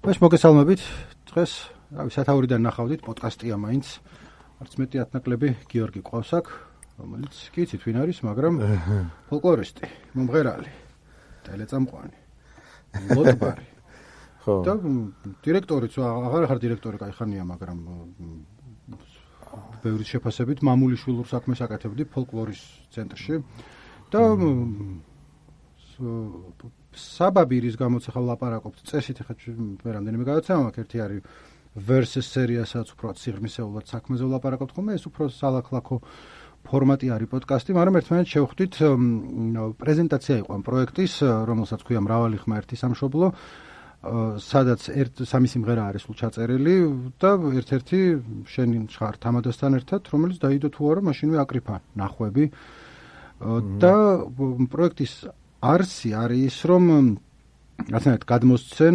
ეს მოგესალმებით. დღეს სათაურიდან ნახავდით პოდკასტია მაინც. არც მეტი ათნაკლები გიორგი ყავს აქ, რომელიც კი იცით ვინ არის, მაგრამ ფოლკლორისტი, მომღერალი, ტელეწამყვანი, ლოტბარი. ხო. და დირექტორიც, აღარ ხარ დირექტორი, კაი ხანია, მაგრამ ბევრი შეფასებით მამულიშვილურ საქმეს აკეთებდი ფოლკლორის ცენტრში და საბაბი რის გამოც ახლა ვლაპარაკობთ წესით, ახლა მე რამდენიმე გადაცემა მაქვს, ერთი არის versus სერიასაც უფრო სიღრმისეულად საქმეზე ვლაპარაკობთ ხოლმე, ეს უფრო სალაკლაკო ფორმატი არის პოდკასტი, მაგრამ ერთმანეთს შევხვდით პრეზენტაცია იყო ამ პროექტის, რომელსაც ქვია მრავალი ხმა ერთი სამშობლო, სადაც სამი სიმღერა არის სულ ჩაწერილი და ერთ-ერთი შენ ხარ თამადასთან ერთად, რომელიც დაიდო თუ არა, მაშინვე აკრიფა ნახვები და პროექტის არსი არის ის, რომ რაღაცნაირად გადმოსცენ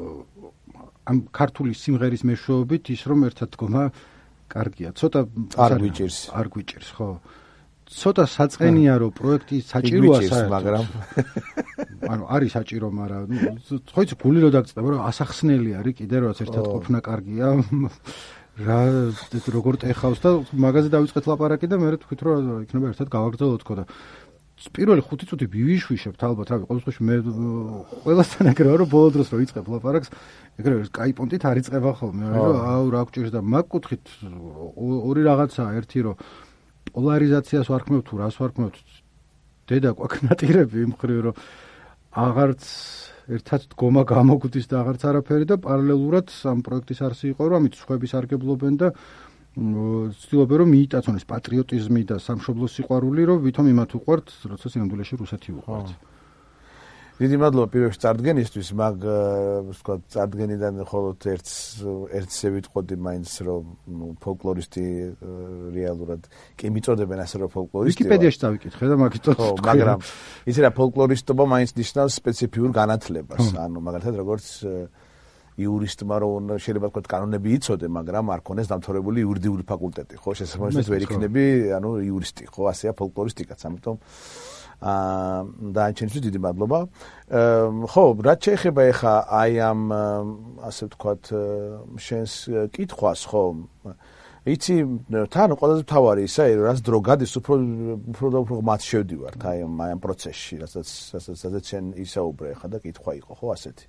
ამ ქართული სიმღერის მეშვეობით ის, რომ ერთად დგომა კარგია. ცოტა არ გვიჭირს, ხო. ცოტა საწყენია, რომ პროექტი საჭიროა საერთოდ. მაგრამ ანუ არის საჭირო, მაგრამ ხო იცი გული რო დაგწდება, რომ ასახსნელი არის კიდე რაც ერთად ყოფნა კარგია. რა როგორ ტეხავს და მაგაზე დავიწყეთ ლაპარაკი და მე თქვით რომ იქნება ერთად გავაგრძელოთ თქო და პირველი 5 წუთი ვივიშვიშებთ ალბათ, რავი, ყოველ შემთხვევაში მე ყველასთან ეგრევა რომ ბოლო დროს რო იწყებ ლაპარაკს, ეგრევე სკაიპონტით არ იწყება ხოლმე, რომ აუ რა გჭირს და მაგ კუთხით ორი რაღაცაა, ერთი რომ პოლარიზაციას ვარქმევ თუ რას ვარქმევ, დედა გვაქვს ნატირები იმ მხრივ რომ აღარც ერთად დგომა გამოგვდის და აღარც არაფერი და პარალელურად ამ პროექტის არსი იყო, რომ ამით სხვები სარგებლობენ და ცდილობენ რომ მიიტაცონ ეს პატრიოტიზმი და სამშობლოს სიყვარული, რომ ვითომ იმათ უყვართ, როცა სინამდვილეში რუსეთი უყვართ. დიდი მადლობა პირველში წარდგენისთვის, მაგ ვთქვათ, წარდგენიდან მხოლოდ ერთზე ვიტყოდი მაინც, რომ ფოლკლორისტი რეალურად კი მიწოდებენ ასე რომ ფოლკლორისტი. ვიკიპედიაში დავიკითხე და მაგითაც. ხო, მაგრამ იცი რა, ფოლკლორისტობა მაინც ნიშნავს სპეციფიურ განათლებას. ანუ მაგალითად როგორც იურისტმა რომ შეიძლება თქვა კანონები იცოდე, მაგრამ არ ქონდეს დამთავრებული იურიდიული ფაკულტეტი, ხო? შესაბამისად ვერ იქნები, ანუ იურისტი, ხო? ასეა ფოლკლორისტიკაც, ამიტომ დაანჩენისთვის დიდი მადლობა. ხო, რაც შეეხება ახლა აი ამ ასე ვთქვათ შენს კითხვას, ხო? იცი, თან ყველაზე მთავარი ისა, რაც დრო გადის, უფრო მათ შევდივართ აი ამ პროცესში, რასაც შენ ისაუბრე ახლა და კითხვა იყო, ხო, ასეთი.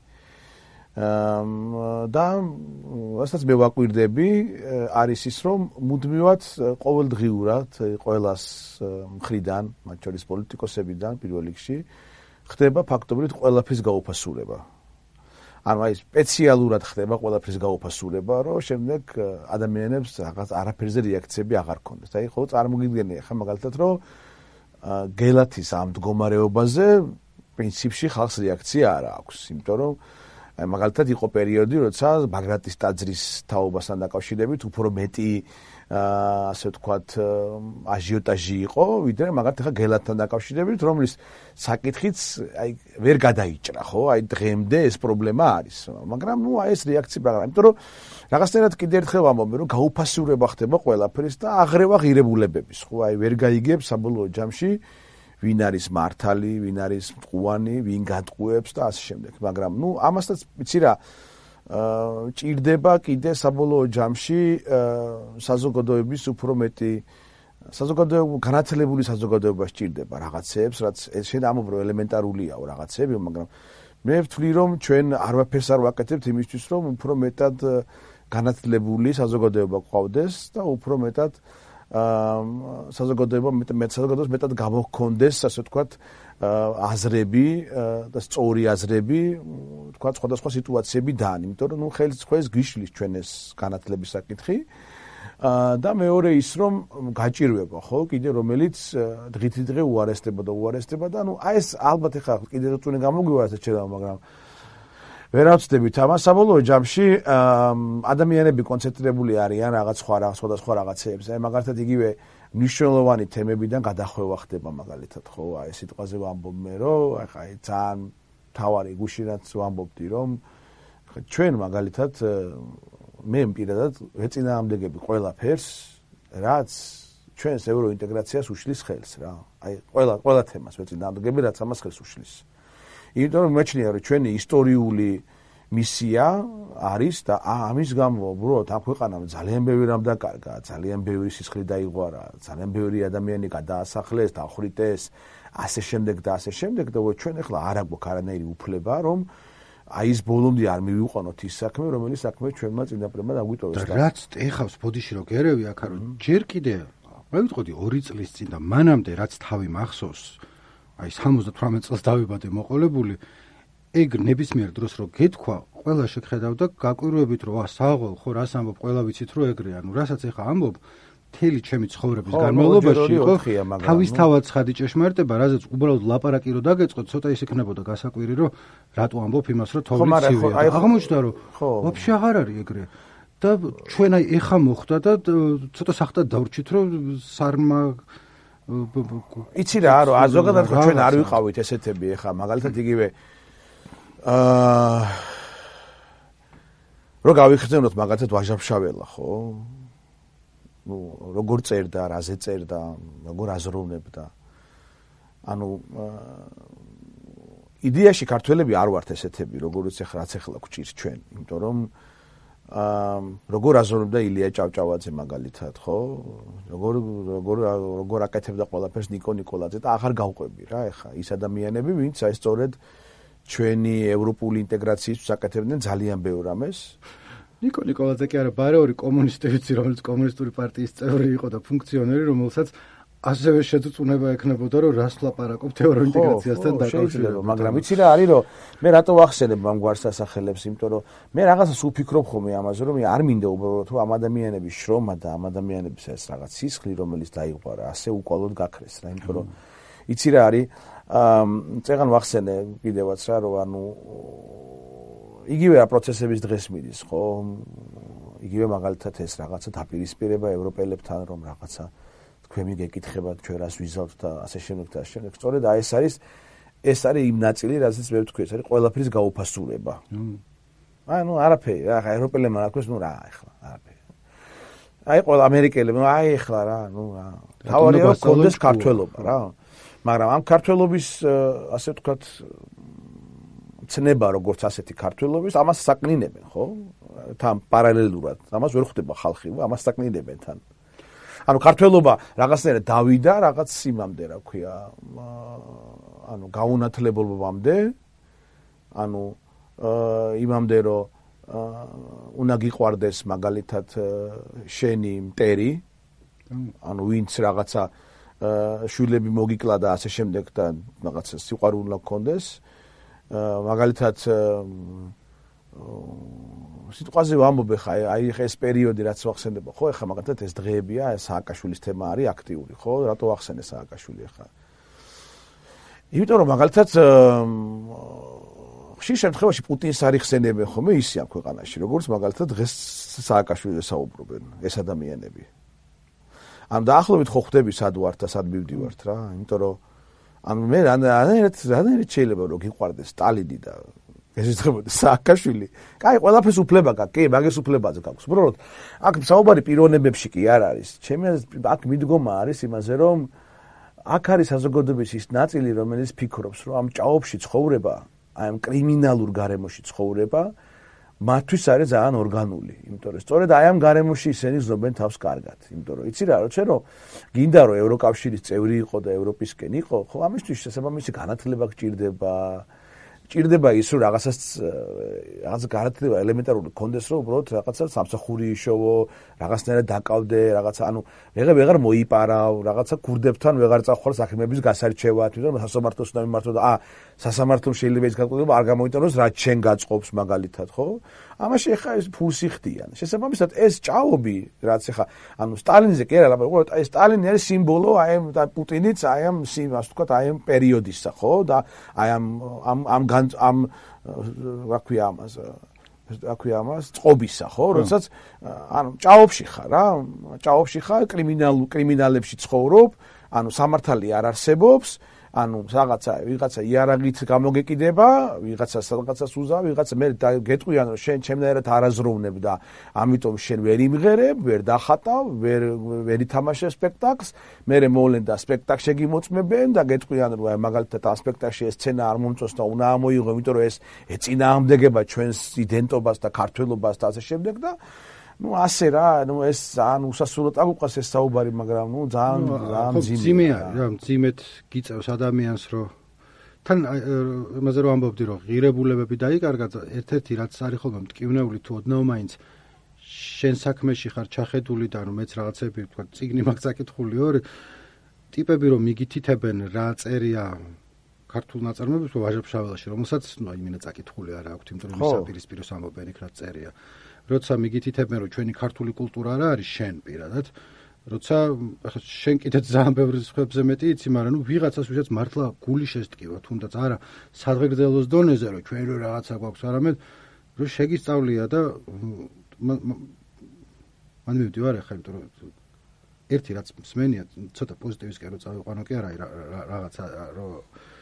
და რასაც მე ვაკვირდები, არის ის, რომ მუდმივად ყოველდღიურად ყველას მხრიდან, მათ შორის პოლიტიკოსებიდან პირველ რიგში, ხდება ფაქტობრივად ყველაფრის გაუფასურება. ანუ აი სპეციალურად ხდება ყველაფრის გაუფასურება, რომ შემდეგ ადამიანებს რაღაც არაფერზე რეაქციები აღარ ქონდეს. აი ხო წარმოგიდგენია ხა მაგალითად, რომ გელათის ამ მდგომარეობაზე პრინციპში ხალხს რეაქცია არ აქვს, იმიტომ რომ მაგალითად იყო პერიოდი, როცა ბაგრატის ტაძრის თაობასთან დაკავშირებით უფრო მეტი ასე ვთქვათ აჟიოტაჟი იყო, ვიდრე მაგალითად ახლა გელათთან დაკავშირებით, რომლის საკითხიც აი ვერ გადაიჭრა, ხო? აი დღემდე ეს პრობლემა არის. მაგრამ ნუ აი ეს რეაქცია მაგრამ, იმიტომ რომ რაღაცნაირად კიდე ერთხელ ვამბობ, რომ გაუფასურება ხდება ყველაფრის და აღრევა ღირებულებების, ხო? აი ვერ გაიგებს საბოლოო ჯამში ვინ არის მართალი, ვინ არის მტყუანი, ვინ გადყუებს და ასე შემდეგ. მაგრამ ნუ ამასაც იცი რა, ჭირდება კიდე საბოლოო ჯამში საზოგადოების უფრო მეტი განათლებული საზოგადოება სჭირდება რაღაცეებს, რაც შენ ამობრო ელემენტარულია რაღაცეები, მაგრამ მე ვთვლი რომ ჩვენ არაფერს არ ვაკეთებთ იმისთვის, რომ უფრო მეტად განათლებული საზოგადოება გვყავდეს და უფრო მეტად საზოგადოებას მეტად გამოჰქონდეს, ასე ვთქვათ, აზრები და სწორი აზრები, ვთქვათ, სხვადასხვა სიტუაციებიდან, იმიტომ რომ ნუ ხელს გიშლის ჩვენ ეს განათლების საკითხი და მეორე ის რომ გაჭირვება, ხო, კიდე რომელიც დღითიდღე უარესდება და ნუ აი ეს ალბათ ახლა კიდე როწუნე გამოგვივარდა შეიძლება, მაგრამ ვერავწდებით ამას საბოლოო ჯამში ადამიანები კონცენტრირებული არიან რაღაც სხვადასხვა რაღაცეებზე. აი მაგალითად იგივე მნიშვნელოვანი თემებიდან გადახვევა ხდება მაგალითად, ხო, აი სიტყვაზე ვამბობ მე, რომ აი ძალიან თავარი გუშინაც ვამბობდი, რომ ჩვენ მაგალითად მე პირადად ვეწინააღმდეგები ყველაფერს, რაც ჩვენს ევროინტეგრაციას უშლის ხელს რა. აი ყველა თემას ვეწინააღმდეგები, რაც ამას ხელს უშლის. იმიტომ რომ მეჩნია რომ ჩვენი ისტორიული მისია არის და ამის გამო უბრალოდ ამ ქვეყანამ ძალიან ბევრი რამ დაკარგა, ძალიან ბევრი სისხლი დაიღვარა, ძალიან ბევრი ადამიანი გადაასახლეს, დახვრიტეს, ასე შემდეგ და ასე შემდეგ და ჩვენ ახლა არ აქვს არანაირი უფლება რომ აი ეს ბოლომდე არ მივიყვანოთ ის საქმე, რომელიც საქმე ჩვენმა წინაპრებმა დაგვიტოვეს და რაც ეხავს ბოდიში რო გერევი აქ რომ ჯერ კიდე ვიტყოდი 2 წლის წინ და მანამდე რაც თავი მახსოვს აი 78 წელს დავიბადე მოყოლებული ეგ ნებისმიერ დროს რო გეთქვა ყველა შეგხედავდა გაკვირვებით რომ სააღო ხო რას ამბობ ყველა ვიცით რომ ეგრე ანუ რასაც ეხა ამბობ მთელი ჩემი ცხოვრების განმავლობაში იყო თავისთავად ცხადი ჭეშმარიტება, რაზეც უბრალოდ ლაპარაკი რო დაგეწყოთ, ცოტა ის იქნებოდა გასაკვირი, რომ რატო ამბობ იმას, რომ თოვლი ცივია. აღმოჩნდა, რომ ვაფშე აღარ არის ეგრე. და ჩვენ აი ეხა მოხდა და ცოტა სახტად დავრჩით, რომ სარმა იცი რა, რომ ზოგადად ჩვენ არ ვიყავით ესეთები ეხა, მაგალითად იგივე რო გავიხსენოთ მაგალითად ვაჟა-ფშაველა, ხო? როგორ წერდა, რაზე წერდა, როგორ აზროვნებდა. ანუ იდეაში ქართველები არ ვართ ესეთები, როგორც რაც ახლა გვჭირს ჩვენ, იმიტომ რომ როგორ აზროვნებდა ილია ჭავჭავაძე მაგალითად, ხო? როგორ აკეთებდა ყველაფერს ნიკო ნიკოლაძე და აღარ გავყვები რა, ეხა ის ადამიანები, ვინც აი სწორედ ჩვენი ევროპული ინტეგრაციის საკეთებდნენ ძალიან ბევრ რამეს. ნიკო ნიკოლაძე კი არა, ბარეული კომუნისტი ვიცი, რომელიც კომუნისტური პარტიის წევრი იყო და ფუნქციონერი, რომელსაც ასევე შეძუწუნება ექნებოდა, რომ რას ვლაპარაკობთ ევროინტეგრაციასთან დაკავშირებით. მაგრამ ვიცი რა არის, რომ მე რატო ვახსენებ ამ გვარს ასახელებს, იმიტომ რომ მე რაღაცას ვფიქრობ ხოლმე ამაზე, რომ არ მინდა უბრალოდ თუ ამ ადამიანების შრომა და ამ ადამიანების ეს რაღაც სისხლი, რომელიც დაიღვარა, ასე უკვალოდ გაქრეს რა, იმიტომ რომ იცი რა არის, წეგან ვახსენე კიდევაც რა, რომ ანუ იგივე რა პროცესების დღეს მიდის, ხო? იგივე მაგალითად ეს რაღაცა დაპირისპირება ევროპელებთან, რომ რაღაცა თქვენი გეკითხებათ, ჩვენ რას ვიზავთ და ასე შემდეგ და ასე შემდეგ. სწორედ აი ეს არის იმ ნაწილი, რასაც მე ვთქვი, ეს არის ყველაფრის გაუფასურება. ანუ არაფერი, რა, ევროპელებმა რა ქვეს, ნუ რა, ახლა, არაფერი. აი ყველა ამერიკელებმა, აი ახლა რა, ნუ რა. თავარია კონდეს ქართველობა რა. მაგრამ ამ ქართველობის ასე ვთქვათ ცნება როგორც ასეთი ქართველობის, ამას საკნინებენ, ხო? თან პარალელურად. ამას ვერ ხვდება ხალხი, ამას საკნინებენ თან. ანუ ქართველობა რაღაცნაირად დავიდა რაღაც იმამდე, რა ქვია, ანუ გაუნათლებობამდე, ანუ იმამდე, რომ უნდა გიყვარდეს მაგალითად შენი მტერი, ანუ ვინც რაღაცა შვილები მოგიკლა და ასე შემდეგ და რაღაცა სიყვარული უნდა გქონდეს. მაგალითად სიტყვაზე ვამბობ ხა აი ეს პერიოდი რაც ვახსენდება ხო ეხა მაგალითად ეს დღეებია სააკაშვილის თემა არის აქტიური ხო რატო ვახსენე სააკაშვილი ხა იმიტომ რომ მაგალითად ხშირ შემთხვევაში პუტინს არ იხსენებენ ხოლმე ისე ამ ქვეყანაში როგორც მაგალითად დღეს სააკაშვილზე საუბრობენ ეს ადამიანები ამ დაახლოებით ხო ხვდები სად ვართ და სად მივდივართ რა იმიტომ რომ ანუ მე რანაირად შეიძლება რომ გიყვარდეს სტალინი და ესეცებოდეს სააკაშვილი. კაი, ყველაფერს უფლება გაქვს, კი, მაგის უფლებაზე გაქვს. უბრალოდ აქ საუბარი პიროვნებებში კი არ არის. ჩემი აქ მიდგომა არის იმაზე, რომ აქ არის საზოგადოების ის ნაწილი, რომელიც ფიქრობს, რომ ამ ჭაობში ცხოვრება, აი ამ კრიმინალურ გარემოში ცხოვრება, მათთვის არის ძალიან ორგანული. იმიტომ რომ სწორედ აი ამ გარემოში ისინი ზნობენ თავს კარგად. იმიტომ რომ იცი რა, როცა გინდა რომ ევროკავშირის წევრი იყო და ევროპისკენ იყო, ხო, ამისთვის შესაბამისი განათლება გჭირდება. ჭირდება ის რომ რაღაცა განათლება ელემენტარული კონდეს რომ უბრალოდ რაღაცა სამსახური იშოვო, რაღაცნაირად დაკავდე, რაღაცა ანუ ვეღარ მოიპარავ, რაღაცა ქურდებთან ვეღარ წახვალ საქმეების გასარჩევად, იმიტომ რომ სასამართლოს უნდა მიმართო და სასამართლომ შეიძლება ის განყოფილება არ გამოიტანოს, რაც შენ გაწყობს მაგალითად, ხო? ამაში ხა ეს ფულს იხდიან. შესაბამისად ეს ჭაობი, რაც ხა ანუ სტალინზე კი არა, უბრალოდ აი სტალინი არის სიმბოლო, აი და პუტინიც აი ამ ასე ვთქვათ, აი ამ პერიოდისა, ხო? და აი ამ რა ქვია ამას წყობისა, ხო? როდესაც ანუ ჭაობში ხარ რა, ჭაობში ხარ, კრიმინალებში ცხოვრობ, ანუ სამართალი არ არსებობს, ანუ ვიღაცა იარაღით გამოგეკიდება, ვიღაცა სადღაცას უზა, ვიღაცა მე გეტყვიან რომ შენ ჩემნაირად არაზროვნებ და ამიტომ შენ ვერ იმღერებ, ვერ დახატავ, ვერ ითამაშებ სპექტაკლს, მე მოვლენ და სპექტაკლს შეგიმოწმებენ და გეტყვიან რომ მაგალითად ამ სპექტაკლში ეს სცენა არ მომწონს და უნდა ამოიღო, იმიტომ რომ ეს ეწინააღმდეგება ჩვენს იდენტობას და ქართველობას და ასე შემდეგ და ასე რა, ეს ძალიან უსასრულოდ აგვიყვას ეს საუბარი, მაგრამ ძალიან მძიმეა რა, მძიმედ გიწევს ადამიანს, რომ თან იმაზე რომ ამბობდი, რომ ღირებულებები დაიკარგა, ერთ-ერთი რაც არის ხოლმე მტკივნეული თუ ოდნავ მაინც შენ საქმეში ხარ ჩახედული და რომ მეც რაღაცები თქვა წიგნი მაქვს წაკითხული ორი ტიპები რომ მიგითითებენ რა წერია ქართულ ნაწარმოებებში ვაჟა-ფშაველაში, რომელსაც იმინა წაკითხული არა აქვს, იმიტომ რომ საპირისპიროს ამბობენ იქ რა წერია. როცა მიგითითებენ რომ ჩვენი ქართული კულტურა რა არის შენ პირადად, როცა შენ კიდეც ძალიან ბევრი სხვებზე მეტი იცი, მაგრამ ვიღაცას ვისაც მართლა გული შესტკივა, თუნდაც არა სადღეგრძელოს დონეზე რომ ჩვენ რო რაღაცა გვაქვს, არამედ რომ შეგისწავლია და მან მივდივარ ახლა, იმიტომ რომ ერთი რაც მსმენია, ცოტა პოზიტივისკენ რო წავიყვანო კი არა, რაღაცა რომ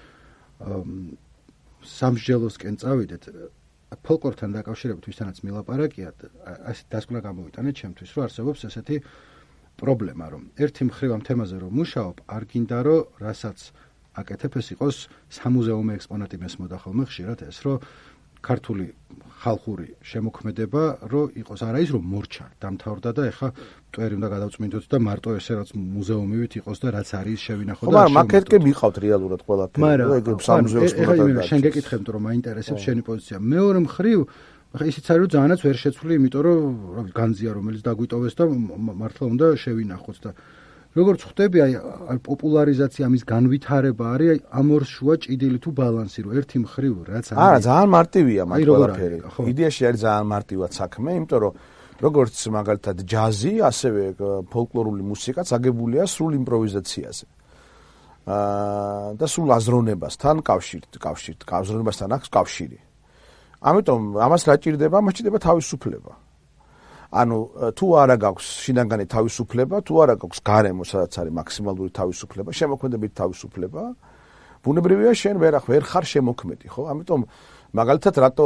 სამსჯელოსკენ წავიდეთ, ფოლკლორთან დაკავშირებით ვისთანაც მილაპარაკია, ასე დასკვნა გამოვიტანეთ ჩემთვის, რომ არსებობს ესეთი პრობლემა, რომ ერთი მხრივ ამ თემაზე რომ მუშაობ, არ გინდა რომ რასაც აკეთებ ეს იყოს სამუზეუმო ექსპონატი მესმოდა ხოლმე ხშირად ეს, რომ ქართული ხალხური შემოქმედება რომ იყოს არა ის რომ მორჩა, დამთავრდა და ეხა მტვერი უნდა გადავწმინდოთ და მარტო ესე რაც მუზეუმივით იყოს და რაც არის შევინახო და მაგრამ მაკეტკე მიყავთ რეალურად ყველაფერი, ეგ სამუზეუმო ექსპონატი. შენ გეკითხებ, რომ მაინტერესებს შენი პოზიცია. მეორე მხრივ ახლა ისიც არის რომ ძალიანაც ვერ შეცვლი, იმიტომ რომ განძია რომელიც დაგვიტოვეს და მართლა უნდა შევინახოთ და როგორც ხვდები, აი პოპულარიზაცია ამის განვითარება არის ამ ორ შუა ჭიდილი თუ ბალანსი, რომ ერთი მხრივ რაც არის. არა, ძალიან მარტივია მაგ ყველაფერი. იდეაში არის ძალიან მარტივად საქმე, იმიტომ რომ როგორც მაგალითად ჯაზი, ასევე ფოლკლორული მუსიკაც აგებულია სრულ იმპროვიზაციაზე. და სრულ აზროვნებასთან აზროვნებასთან აქვს კავშირი. ამიტომ ამას რა ჭირდება? ამას ჭირდება თავისუფლება. ანუ თუ არა გაქვს შინაგანი თავისუფლება, თუ არა გაქვს გარემო, სადაც არის მაქსიმალური თავისუფლება, შემოქმედებით თავისუფლება, ბუნებრივია შენ ვერ ხარ შემოქმედი, ხო? ამიტომ მაგალითად რატო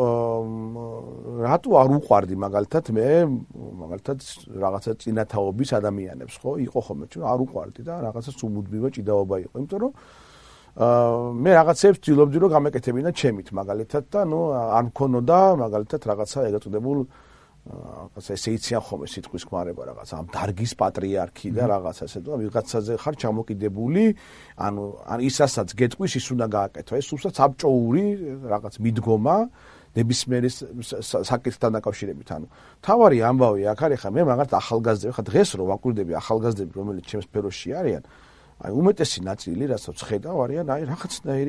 არ უყვარდი მაგალითად მე რაღაცა წინათაობის ადამიანებს, ხო? იყო ხოლმე ჩვენ არ უყვარდი და რაღაცა სუმუდმივად ჭიდაობა იყო, იმიტომ რომ მე რაღაცებს ვცდილობდი რომ გამეკეთებინა ჩემით მაგალითად და არ მქონოდა მაგალითად რაღაცა ეგ წოდებულ რაღაცა ესე იციან ხოლმე სიტყვის ქმარება რაღაცა ამ დარგის პატრიარქი და რაღაცა ესე და ვიღაცაზე ხარ ჩამოკიდებული, ანუ ისასაც გეტყვის ის უნდა გააკეთო, ეს უბრალოდ საბჭოური რაღაც მიდგომა ნებისმიერი საკითხთან დაკავშირებით, ანუ თავარი ამბავი აქ არის ხა მე მაგალითად ახალგაზრდები ხა დღეს რო ვაკვირდები ახალგაზრდები რომელიც ჩემს სფეროში არიან, აი უმეტესი ნაწილი რასაც ხედავ არიან აი რაღაცნაირი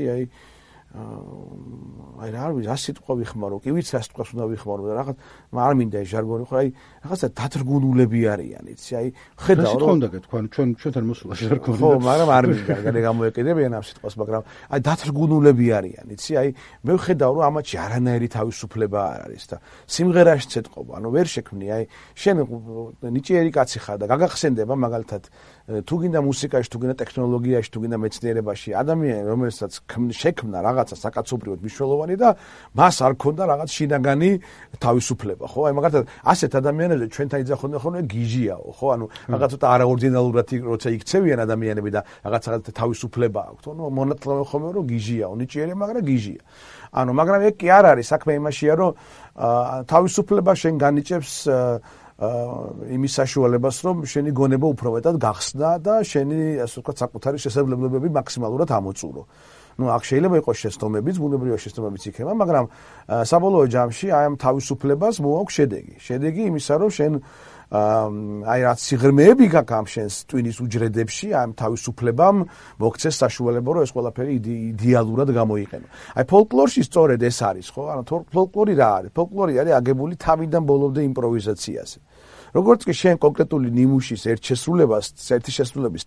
აი რა ვიცი, რა სიტყვა ვიხმარო, კი ვიცი რა სიტყვას უნდა ვიხმარო და რაღაც არ მინდა ეს ჟარგონი, ხო, აი რაღაცა დათრგუნულები არიან, იცი, აი ხედავ რომ რა სიტყვა უნდა გეთქვა, ჩვენთან მოსულა ჟარგონი. ხო, მაგრამ არ მინდა, განე გამოეკიდებიან ამ სიტყვას, მაგრამ აი დათრგუნულები არიან, იცი, აი მე ვხედავ რომ ამათში არანაირი თავისუფლება არ არის და სიმღერაშიც ეთყობა, ანუ ვერ შექმნი, აი შენ ნიჭიერი კაცი ხარ და გაგახსენდება მაგალითად თუ გინდა მუსიკაში, თუ გინდა ტექნოლოგიაში, თუ გინდა მეცნიერებაში, ადამიანი რომელსაც შექმნა რაღაცა საკაცობრიოდ მნიშვნელოვანი და მას არ ქონდა რაღაც შინაგანი თავისუფლება, ხო? აი მაგალითად ასეთ ადამიანებზე ჩვენთან იძახოდნენ ხოლმე გიჟიაო, ხო? ანუ რაღაც ცოტა არაორდინალურად როცა იქცევიან ადამიანები და რაღაცა თავისუფლება აქვთ, ნუ მონათლავენ ხოლმე რომ გიჟიაო, ნიჭიერი, მაგრამ გიჟია. ანუ მაგრამ ეგ კი არ არის, საქმე იმაშია რომ თავისუფლება შენ განიჭებს იმის საშუალებას, რომ შენი გონება უფრო მეტად გახსნა და შენი, ასე ვთქვათ, საკუთარი შესაძლებლობები მაქსიმალურად ამოწურო. აქ შეიძლება იყოს შეცდომებიც, ბუნებრივია შეცდომებიც იქნება, მაგრამ საბოლოო ჯამში აი ამ თავისუფლებას მოაქვს შედეგი. შედეგი იმისა, რომ შენ აი რაც სიღრმეები გაქვს ამ შენს ტვინის უჯრედებში, ამ თავისუფლებამ მოგცეს საშუალება, რომ ეს ყველაფერი იდეალურად გამოიყენო. აი ფოლკლორში სწორედ ეს არის, ხო? ანუ ფოლკლორი რა არის? ფოლკლორი არის აგებული თავიდან ბოლომდე იმპროვიზაციაზე. როგორც კი შენ კონკრეტული ნიმუშის ერთი შესრულების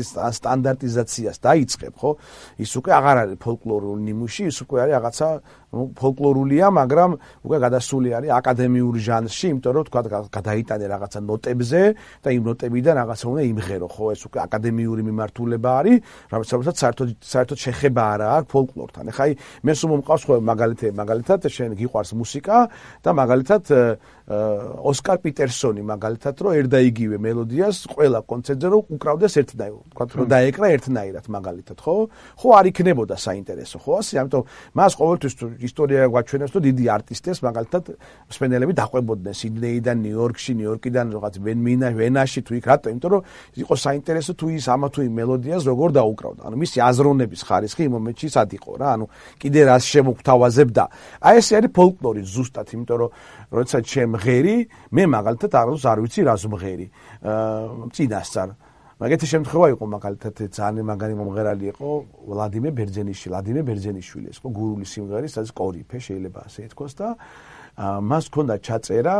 სტანდარტიზაციას დაიწყებ, ხო? ის უკვე აღარ არის ფოლკლორული ნიმუში, ის უკვე არის რაღაცა ფოლკლორულია, მაგრამ უკვე გადასული არის აკადემიურ ჟანრში, იმიტომ რომ თქვა გადაიტანე რაღაცა ნოტებზე და იმ ნოტებიდან რაღაცა უნდა იმღერო, ხო, ეს უკვე აკადემიური მიმართულება არის, რომელსაც საერთოდ შეხება არა აქვს ფოლკლორთან. ეხლა მე სულ მომყავს ხო მაგალითად შენ გიყვარს მუსიკა და მაგალითად ოსკარ პიტერსონი მაგალითად რომ ერთ და იგივე მელოდიას ყველა კონცერტზე რომ უკრავდეს ერთნაირად, თქვა რომ დაეკრა ერთნაირად მაგალითად, ხო? ხო არ იქნებოდა საინტერესო, ხო? ასე, ამიტომ მას ყოველთვის ისტორია გვაჩვენებს, რომ დიდი არტისტებს მაგალითად მსმენელები დაყვებოდნენ სიდნეიდან, ნიუ-იორკიდან რაღაც ვენაში თუ იქ რატო? იმიტომ რომ იყო საინტერესო თუ ის ამა თუ იმ მელოდიას როგორ დაუკრავდა. ანუ მისი აზროვნების ხარისხი იმ მომენტში სად იყო რა? ანუ კიდე რას შემოგთავაზებდა. აი ესე არის ფოლკლორი ზუსტად, იმიტომ რომ როდესაც შემღერი, მე მაგალითად არ ვიცი რას მღერი. წინასწარ მაგეთი შემთხვევა იყო მაგალითად ძალიან მაგარი მომღერალი იყო ვლადიმერ ბერძენიშვილი, ეს იყო გურული სიმღერის სადაც კორიფე შეიძლება ასე ითქვას და მას ჰქონდა ჩაწერა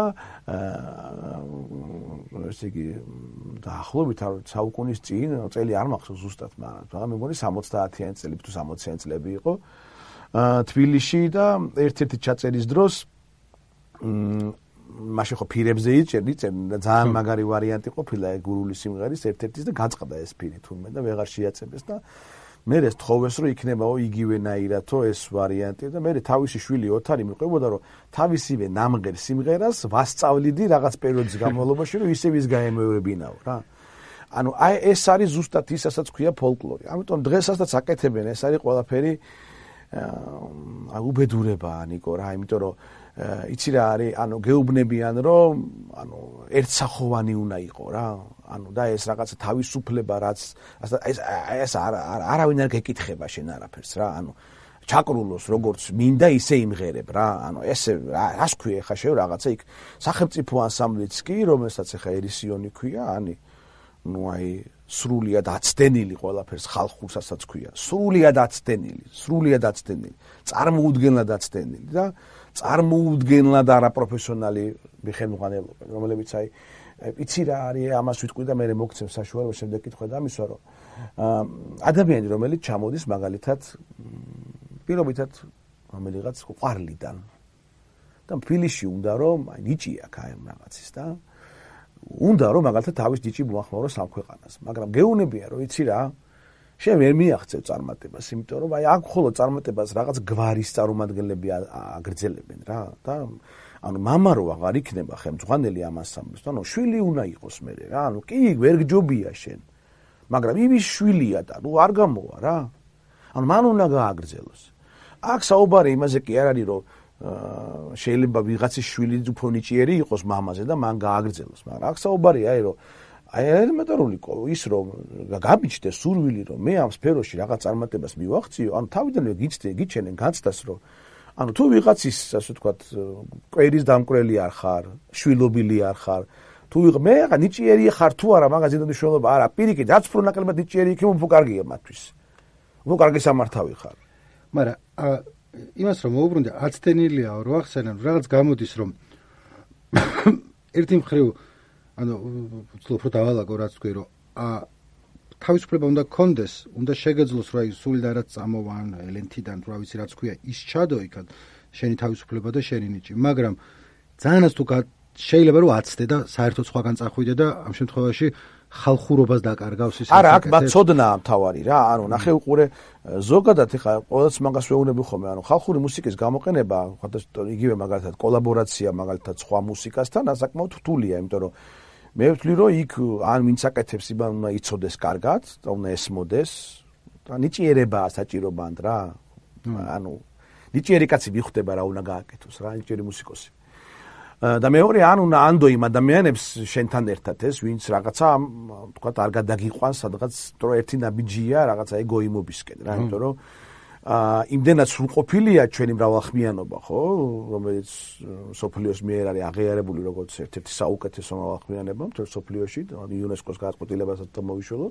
ესე იგი დაახლოებით საუკუნის წინ წელი არ მახსოვს ზუსტად, მაგრამ მე მგონი 70-იანი წლები თუ 60-იანი წლები იყო თბილისში და ერთ-ერთი ჩაწერის დროს მაშინ ხო ფირებზე იწერდი და ძალიან მაგარი ვარიანტი ყოფილა გურული სიმღერის ერთ-ერთის და გაწყდა ეს ფირი თურმე და ვეღარ შეაწებეს და მე ეს თხოვეს რომ იქნებაო იგივენაირათო ეს ვარიანტი და მე თავისი შვილი ოთარი მიყვებოდა რომ თავისივე ნამღერ სიმღერას ვასწავლიდი რაღაც პერიოდის განმავლობაში რომ ისევ ის გაემეორებინაო რა. ანუ აი ეს არის ზუსტად ისაც ქვია ფოლკლორი. ამიტომ დღესაც აკეთებენ ეს არის ყველაფერი უბედურებაა ნიკო რა, იმიტომ რომ იცი რა არის, ანუ გეუბნებიან რომ ანუ ერთსახოვანი უნდა იყო რა. ანუ და ეს რაღაცა თავისუფლება რაც ეს არავინ არ გეკითხება შენ არაფერს რა. ანუ ჩაკრულოს როგორც მინდა ისე იმღერებ რა. ანუ ესე რას ქვია ხა შევ რაღაცა იქ სახელმწიფო ანსამბლიც კი, რომელსაც ხა ერისიონი ქვია, ნუ აი სრულიად აცდენილი ყველაფერს ხალხურსაც ქვია. სრულიად აცდენილი, წარმოუდგენლად აცდენილი და წარმოუდგენლად არაპროფესიონალი მიხელმოყანებლობა, რომლებიც აი იცი რა არის, ამას ვიტყვი და მე მოგცემ საშუალება შემდეგ კითხვა და ამისვა რომ ადამიანი რომელიც ჩამოდის მაგალითად პირობითად რომელიღაც ყვარლიდან და ფილიში უნდა რომ აი ნიჭი აქვს აი რაღაცის და უნდა რომ მაგალითად თავის ნიჭი მოახმაუროს ამ ქვეყანას, მაგრამ გეუნებია რომ იცი რა შენ ვერ მიაღწევ წარმატებას, იმიტომ რომ აი აქ ხოლო წარმატებას რაღაც გვარის წარმომადგენლები აგრძელებენ რა და ანუ მამა რო აღარ იქნება ხელმძღვანელი ამ ანსამბლს, ანუ შვილი უნდა იყოს მე რა, ანუ კი ვერ გჯობია შენ, მაგრამ იმის შვილია და ნუ არ გამოვა რა. ანუ მან უნდა გააგრძელოს. აქ საუბარი იმაზე კი არ არის რომ შეიძლება ვიღაცის შვილი უფრო ნიჭიერი იყოს მამაზე და მან გააგრძელოს, მაგრამ აქ საუბარია აი რომ აი ელემენტარული ის რომ გამიჩნდეს სურვილი რომ მე ამ სფეროში რაღაც წარმატებას მივახციო, ანუ თავიდანვე გიჩენენ განცდას რომ ანუ თუ ვიღაცის ასე ვთქვათ კვერის დამკვრელი არ ხარ, შვილობილი არ ხარ, თუ მე რაღაც ნიჭიერი ხარ თუ არა მაგაზე მნიშვნელობა არა, პირიქით რაც უფრო ნაკლებად ნიჭიერი იქნება უფრო კარგია მათთვის. უფრო კარგი სამართავი ხარ. მაგრამ იმას რომ მოუბრუნდე აცდენილია რო ახსენე რაღაც გამოდის რომ ერთი მხრივ ანუ უფრო დავალაგო რაც თქვი რომ თავისუფლება უნდა გქონდეს, უნდა შეგეძლოს რომ აი სულიდან რაც წამოვან ელენთიდან რა ვიცი რაც ქვია ის ჩადო იქად შენი თავისუფლება და შენი ნიჭი, მაგრამ ძალიანაც თუ შეიძლება რომ აცდე და საერთოდ სხვაგან წახვიდე და ამ შემთხვევაში ხალხურობას დაკარგავს ის. არა, აქ მაცოდნაა მთავარი რა, ანუ ნახე უყურე ზოგადად ეხა ყოველს მაგას ვეუბნები ხოლმე, ანუ ხალხური მუსიკის გამოყენება, იგივე მაგალითად კოლაბორაცია მაგალითად სხვა მუსიკასთან საკმაოდ რთულია, იმიტომ რომ მე ვთვლი რომ იქ ან ვინც აკეთებს იბან უნდა იცოდეს კარგად და უნდა ესმოდეს და ნიჭიერებაა საჭირო ბანდ რა. ანუ ნიჭიერი კაცი მიხვდება რა უნდა გააკეთოს რა, ნიჭიერი მუსიკოსი. და მეორე ან უნდა ანდო იმ ადამიანებს შენთან ერთად ეს ვინც რაღაცა თქვათ არ გადაგიყვანს სადღაც თორე ერთი ნაბიჯია რაღაცა ეგოიმობისკენ რა, იმიტომ რომ იმდენად სრულყოფილია ჩვენი მრავალხმიანობა, ხო, რომელიც სოფლიოს მიერ არის აღიარებული როგორც ერთ-ერთი საუკეთესო მრავალხმიანობა მთელ სოფლიოში, იუნესკოს გადაწყვეტილებასაც მოვიშველოთ.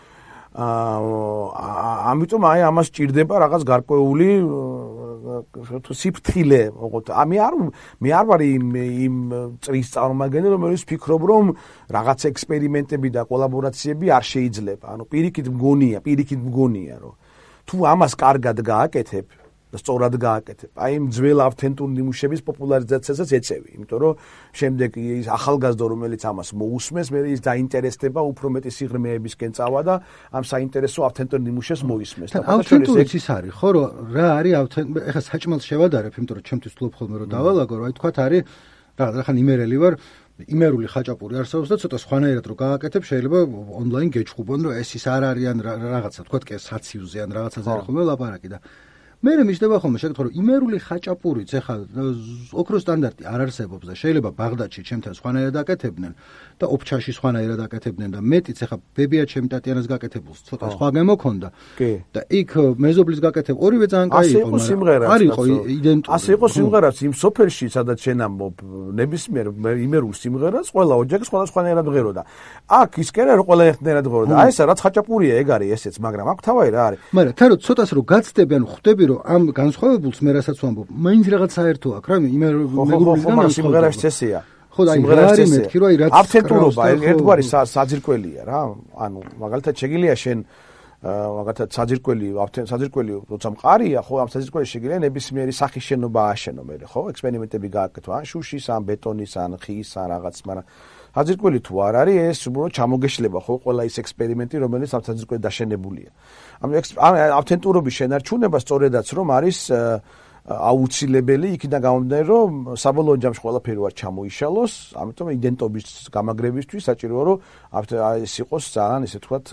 ამიტომ აი ამას ჭირდება რაღაც გარკვეული სიფრთხილე, მე არ ვარ იმ წრის წარმომადგენელი, რომელიც ფიქრობ რომ რაღაც ექსპერიმენტები და კოლაბორაციები არ შეიძლება. ანუ პირიქით მგონია რომ თუ ამას კარგად გააკეთებ, და სწორად გააკეთებ. აი იმ ძველ ავთენტურ ნიმუშების პოპულარიზაციასაც ეწევი, იმიტომ რომ შემდეგ ის ახალგაზრდა რომელიც ამას მოусმეს, მე ის დაინტერესდება, უფრო მეტი სიღრმეებისკენ წავა და ამ საინტერესო ავთენტურ ნიმუშებს მოისმეს. და ავთენტურიც ის არის, ხო, რომ რა არის ავთენტური, ეხლა საჭმელს შევადარებ, იმიტომ რომ ჩემთვის ვთვლობ ხოლმე რომ დავალაგო, რომ აი თქვათ არის რა ხან იმერელი ვარ, იმერული ხაჭაპური არსებობს და ცოტა სხვანაირად რო გააკეთებ, შეიძლება ონლაინ გეჩხუბონ, რომ ეს ის არ არიან რაღაცა, თქვათ კი საციუზე ან რაღაცაზე არის ხოლმე ლაპარაკი და მე მიშდება ხოლმე შეკითხვა, რომ იმერული ხაჭაპურიც ეხლა ოქროს სტანდარტი არ არსებობს და შეიძლება ბაღდადში ჩემთან სხვანაირად აკეთებდნენ და ოფჩაში სხვანაირად აკეთებდნენ და მეტიც ეხლა ბებია ჩემი ტატიანას გაკეთებულს ცოტა სხვა გემოქონდა და იქ მეზობლის გაკეთებ ორივე ძალიან კაი იყო, მაგრამ არ იყო იდენტური. ასე იყო სიმღერაც იმ სოფელში, სადაც შენ ამბობ, ნებისმიერ იმერულ სიმღერას ყველა ოჯახი სხვადასხვანაირად ღეროდა. აქ ის კი არა რომ ყველა ერთნაირად ღეროდა. აი ესა რაც ხაჭაპურია ეგ არის ესეც, მაგრამ აქ თავი რა არის. მაგრამ თან რომ ცოტას რომ გაცდები, ანუ ხვდები რომ ამ განსხვავებულს მე რასაც ვამბობ, მაინც რაღაც საერთო აქვს რა, მეგრულისგან სიმღერაში წესია. ხო, აი რა არის მეთქი, რომ აი რაც ავთენტურობა ერთგვარი საძირკველია რა. ანუ მაგალითად შეგიძლია შენ მაგალითად საძირკველი როცა მყარია, ხო, ამ საძირკველში შეგიძლია ნებისმიერი სახის შენობა ააშენო მე, ხო, ექსპერიმენტები გააკეთო, ან შუშის, ან ბეტონის, ან ხის, ან რაღაც, მაგრამ საძირკველი თუ არ არის, ეს უბრალოდ ჩამოგეშლება, ხო, ყველა ის ექსპერიმენტი, რომელიც ამ საძირკველში დაშენებულია. ამ ავთენტურობის შენარჩუნება სწორედაც რომ არის აუცილებელი იქიდან გამომდინარე, რომ საბოლოო ჯამში ყველაფერი ვარ ჩამოიშალოს, ამიტომ იდენტობის გამაგრებისთვის საჭიროა, რომ ეს იყოს ძალიან ისე თქვათ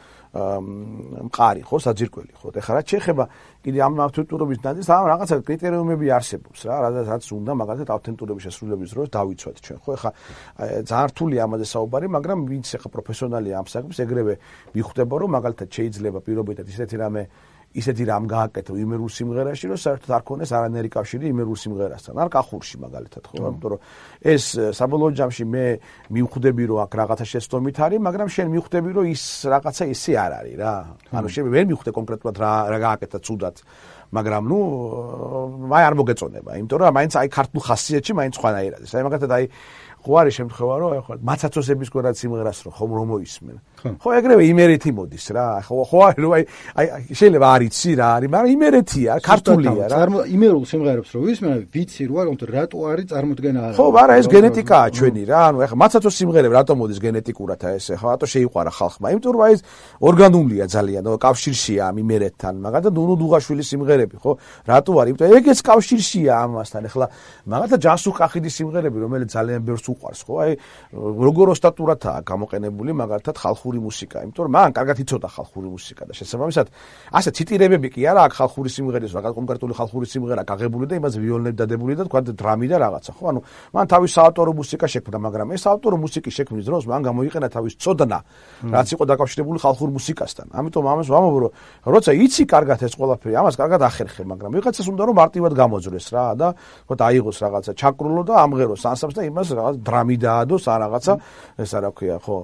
მყარი, ხო, საძირკველი, ხო. ეხლა რაც შეეხება კიდე ამ ავთენტურობის ნაწილს, ამ რაღაცა კრიტერიუმები არსებობს რა, რაც უნდა მაგალითად ავთენტურობის შესრულების დროს დავიცვათ ჩვენ, ხო. ეხლა ძალიან რთულია ამაზე საუბარი, მაგრამ ვინც ეხლა პროფესიონალია ამ საქმის, ეგრევე მიხვდება, რომ მაგალითად შეიძლება პირობითად ისეთი რამ გააკეთო იმერულ სიმღერაში, რომ საერთოდ არ ქონდეს არანაირი კავშირი იმერულ სიმღერასთან. არ კახურში მაგალითად, ხო, იმიტომ რომ ეს საბოლოო ჯამში მე მივხვდები, რომ აქ რაღაცა შეცდომით არის, მაგრამ შენ მივხვდები, რომ ის რაღაცა ისე არ არის რა. ანუ შენ ვერ მივხვდე კონკრეტულად რა გააკეთა ცუდად, მაგრამ ნუ მაი არ მოგეწონება, იმიტომ რომ მაინც აი ქართულ ხასიათში მაინც სხვანაირად. აი მაგალითად აი ხო არის შემთხვევა, რომ ახლა მაცაცოსების გვერდად სიმღერას რომ მოისმენ. ხო, ეგრევე იმერეთი მოდის რა. ხო არის რომ აი შეიძლება არ იცი რა არის, მაგრამ იმერეთია, ქართულია რა. იმერულ სიმღერებს რომ ვისმენ, ვიცი რა, რომ რატო არის წარმოდგენა არა. ხო, მაგრამ ეს გენეტიკაა ჩვენი რა. ანუ ახლა მაცაცოს სიმღერები რატო მოდის გენეტიკურად ეს ახლა რატო შეიყვარა ხალხმა? იმიტომ რომ აი ეს ორგანულია ძალიან, კავშირშია ამ იმერეთთან. მაგალითად ნუნუ დუღაშვილის სიმღერები, ხო? რატო არის? იმიტომ ეგეც კავშირშია ამასთან. ახლა მაგალითად ჯანსუღ კახიდის სიმღერები, რომელიც ძალიან ბევრს უყვარს, ხო? აი როგორ ოსტატურათაა გამოყენებული მაგალითად ხალხური მუსიკა, იმიტომ რომ მან კარგად იცოდა ხალხური მუსიკა და შესაბამისად ასე ციტირებები კი არა აქვს ხალხური სიმღერის, რაღაც კონკრეტული ხალხური სიმღერა გაღებული და იმაზე ვიოლინები დადებული და თქვა დრამი და რაღაცა, ხო? ანუ მან თავის საავტორო მუსიკა შექმნა, მაგრამ ეს საავტორო მუსიკის შექმნის დროს მან გამოიყენა თავის წოდნა, რაც იყო დაკავშირებული ხალხურ მუსიკასთან. ამიტომ ამას ვამბობ, რომ როცა იცი კარგად ეს ყველაფერი, ამას კარგად ახერხე, მაგრამ ვიღაცას უნდა რომ მარტივად გამოძრეს რა და თქვა აიღოს რაღაცა ჩაკრულო და ამღეროს ანსამბლს და იმას რაღაც დრამი დაადოს ან რაღაცა, ეს რა ქვია, ხო?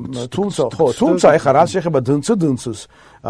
თუმცა ეხლა რა შეეხება დნც-დნც-ს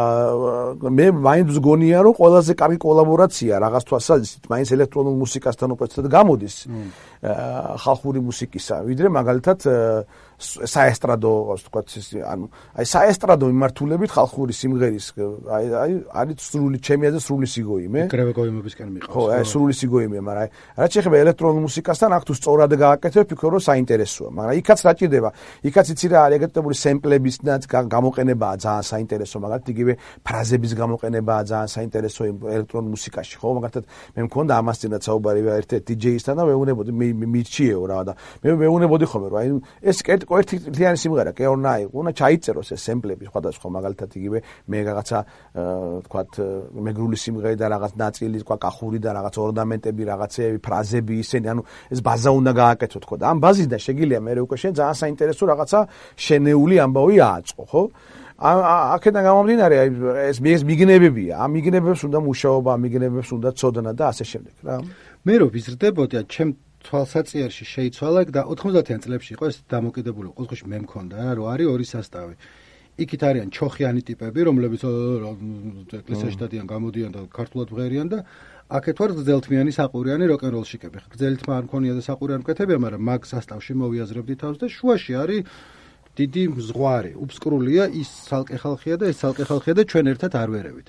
მე მაინც გონია რომ ყველაზე კარგი კოლაბორაცია რაღაც თვალსაზრისით მაინც ელექტრონულ მუსიკასთან უპრეცედენტ გამოდის ხალხური მუსიკისა, ვიდრე მაგალითად საესტრადო, ასე ვთქვათ, ანუ აი საესტრადო მიმართულებით ხალხური სიმღერის აი არის სრული ჩემი აზრით სრული სიგოიმე. კრევე გოიმებისკენ მიყავს. ხო, აი სრული სიგოიმეა, მაგრამ აი რაც შეეხება ელექტრონულ მუსიკასთან, აქ თუ სწორად გააკეთებ, ვფიქრობ რომ საინტერესოა. მაგრამ იქაც რა ჭირდება? იქაც იცი რა არის ეგრეთებული სემპლებისნაც გამოყენებაა ძალიან საინტერესო, მაგალითად იგივე ფრაზების გამოყენებაა ძალიან საინტერესო ელექტრონულ მუსიკაში, ხო? მაგალითად მე მქონდა ამას წინათ საუბარი ერთ-ერთ DJ-ისთან და მეუნებოდი მირჩიეო რა და მე მეუნებოდი ხოლმე რომ აი ეს ერთი თლიანი სიმღერა კი ორ ნაი, უნდა ჩაიწეროს ეს სემპლები სხვადასხვა, მაგალითად იგივე მე რაღაცა თქვათ მეგრული სიმღერა და რაღაც ნაწილი, თქვა კახური და რაღაც ორნამენტები, რაღაცეები, ფრაზები ისენი, ანუ ეს ბაზა უნდა გააკეთო თქო და ამ ბაზისიდან შეგიძლია მე უკვე შენ ძალიან საინტერესო რაღაცა შენეული ამბავი ააწყო, ხო? აქედან გამომდინარე ეს მიგნებებია, ამ მიგნებებს უნდა მუშაობა, ამ მიგნებებს უნდა ცოდნა და ასე შემდეგ რა. მე რო ვიზრდებოდი, ჩემ თვალსაწიერში შეიცვალა და 90-იან წლებში იყო ეს დამოკიდებული, ყოველთვის მე მქონდა რა, რომ არის ორი სასტავი. იქით არიან ჩოხიანი ტიპები, რომლებიც ეკლესიაში დადიან, გამოდიან და ქართულად ვღერიან და აქეთ ვარ გრძელთმიანი საყურიანი როკ-ენ-როლშიკები. გრძელთმა არ მქონია და საყურიანი მკეთებია, მაგრამ მაგ სასტავში მოვიაზრებდი თავს და შუაში არის დიდი მზღვარი, უბსკრულია, ის ცალკე ხალხია და ეს ცალკე ხალხია და ჩვენ ერთად არ ვერევით.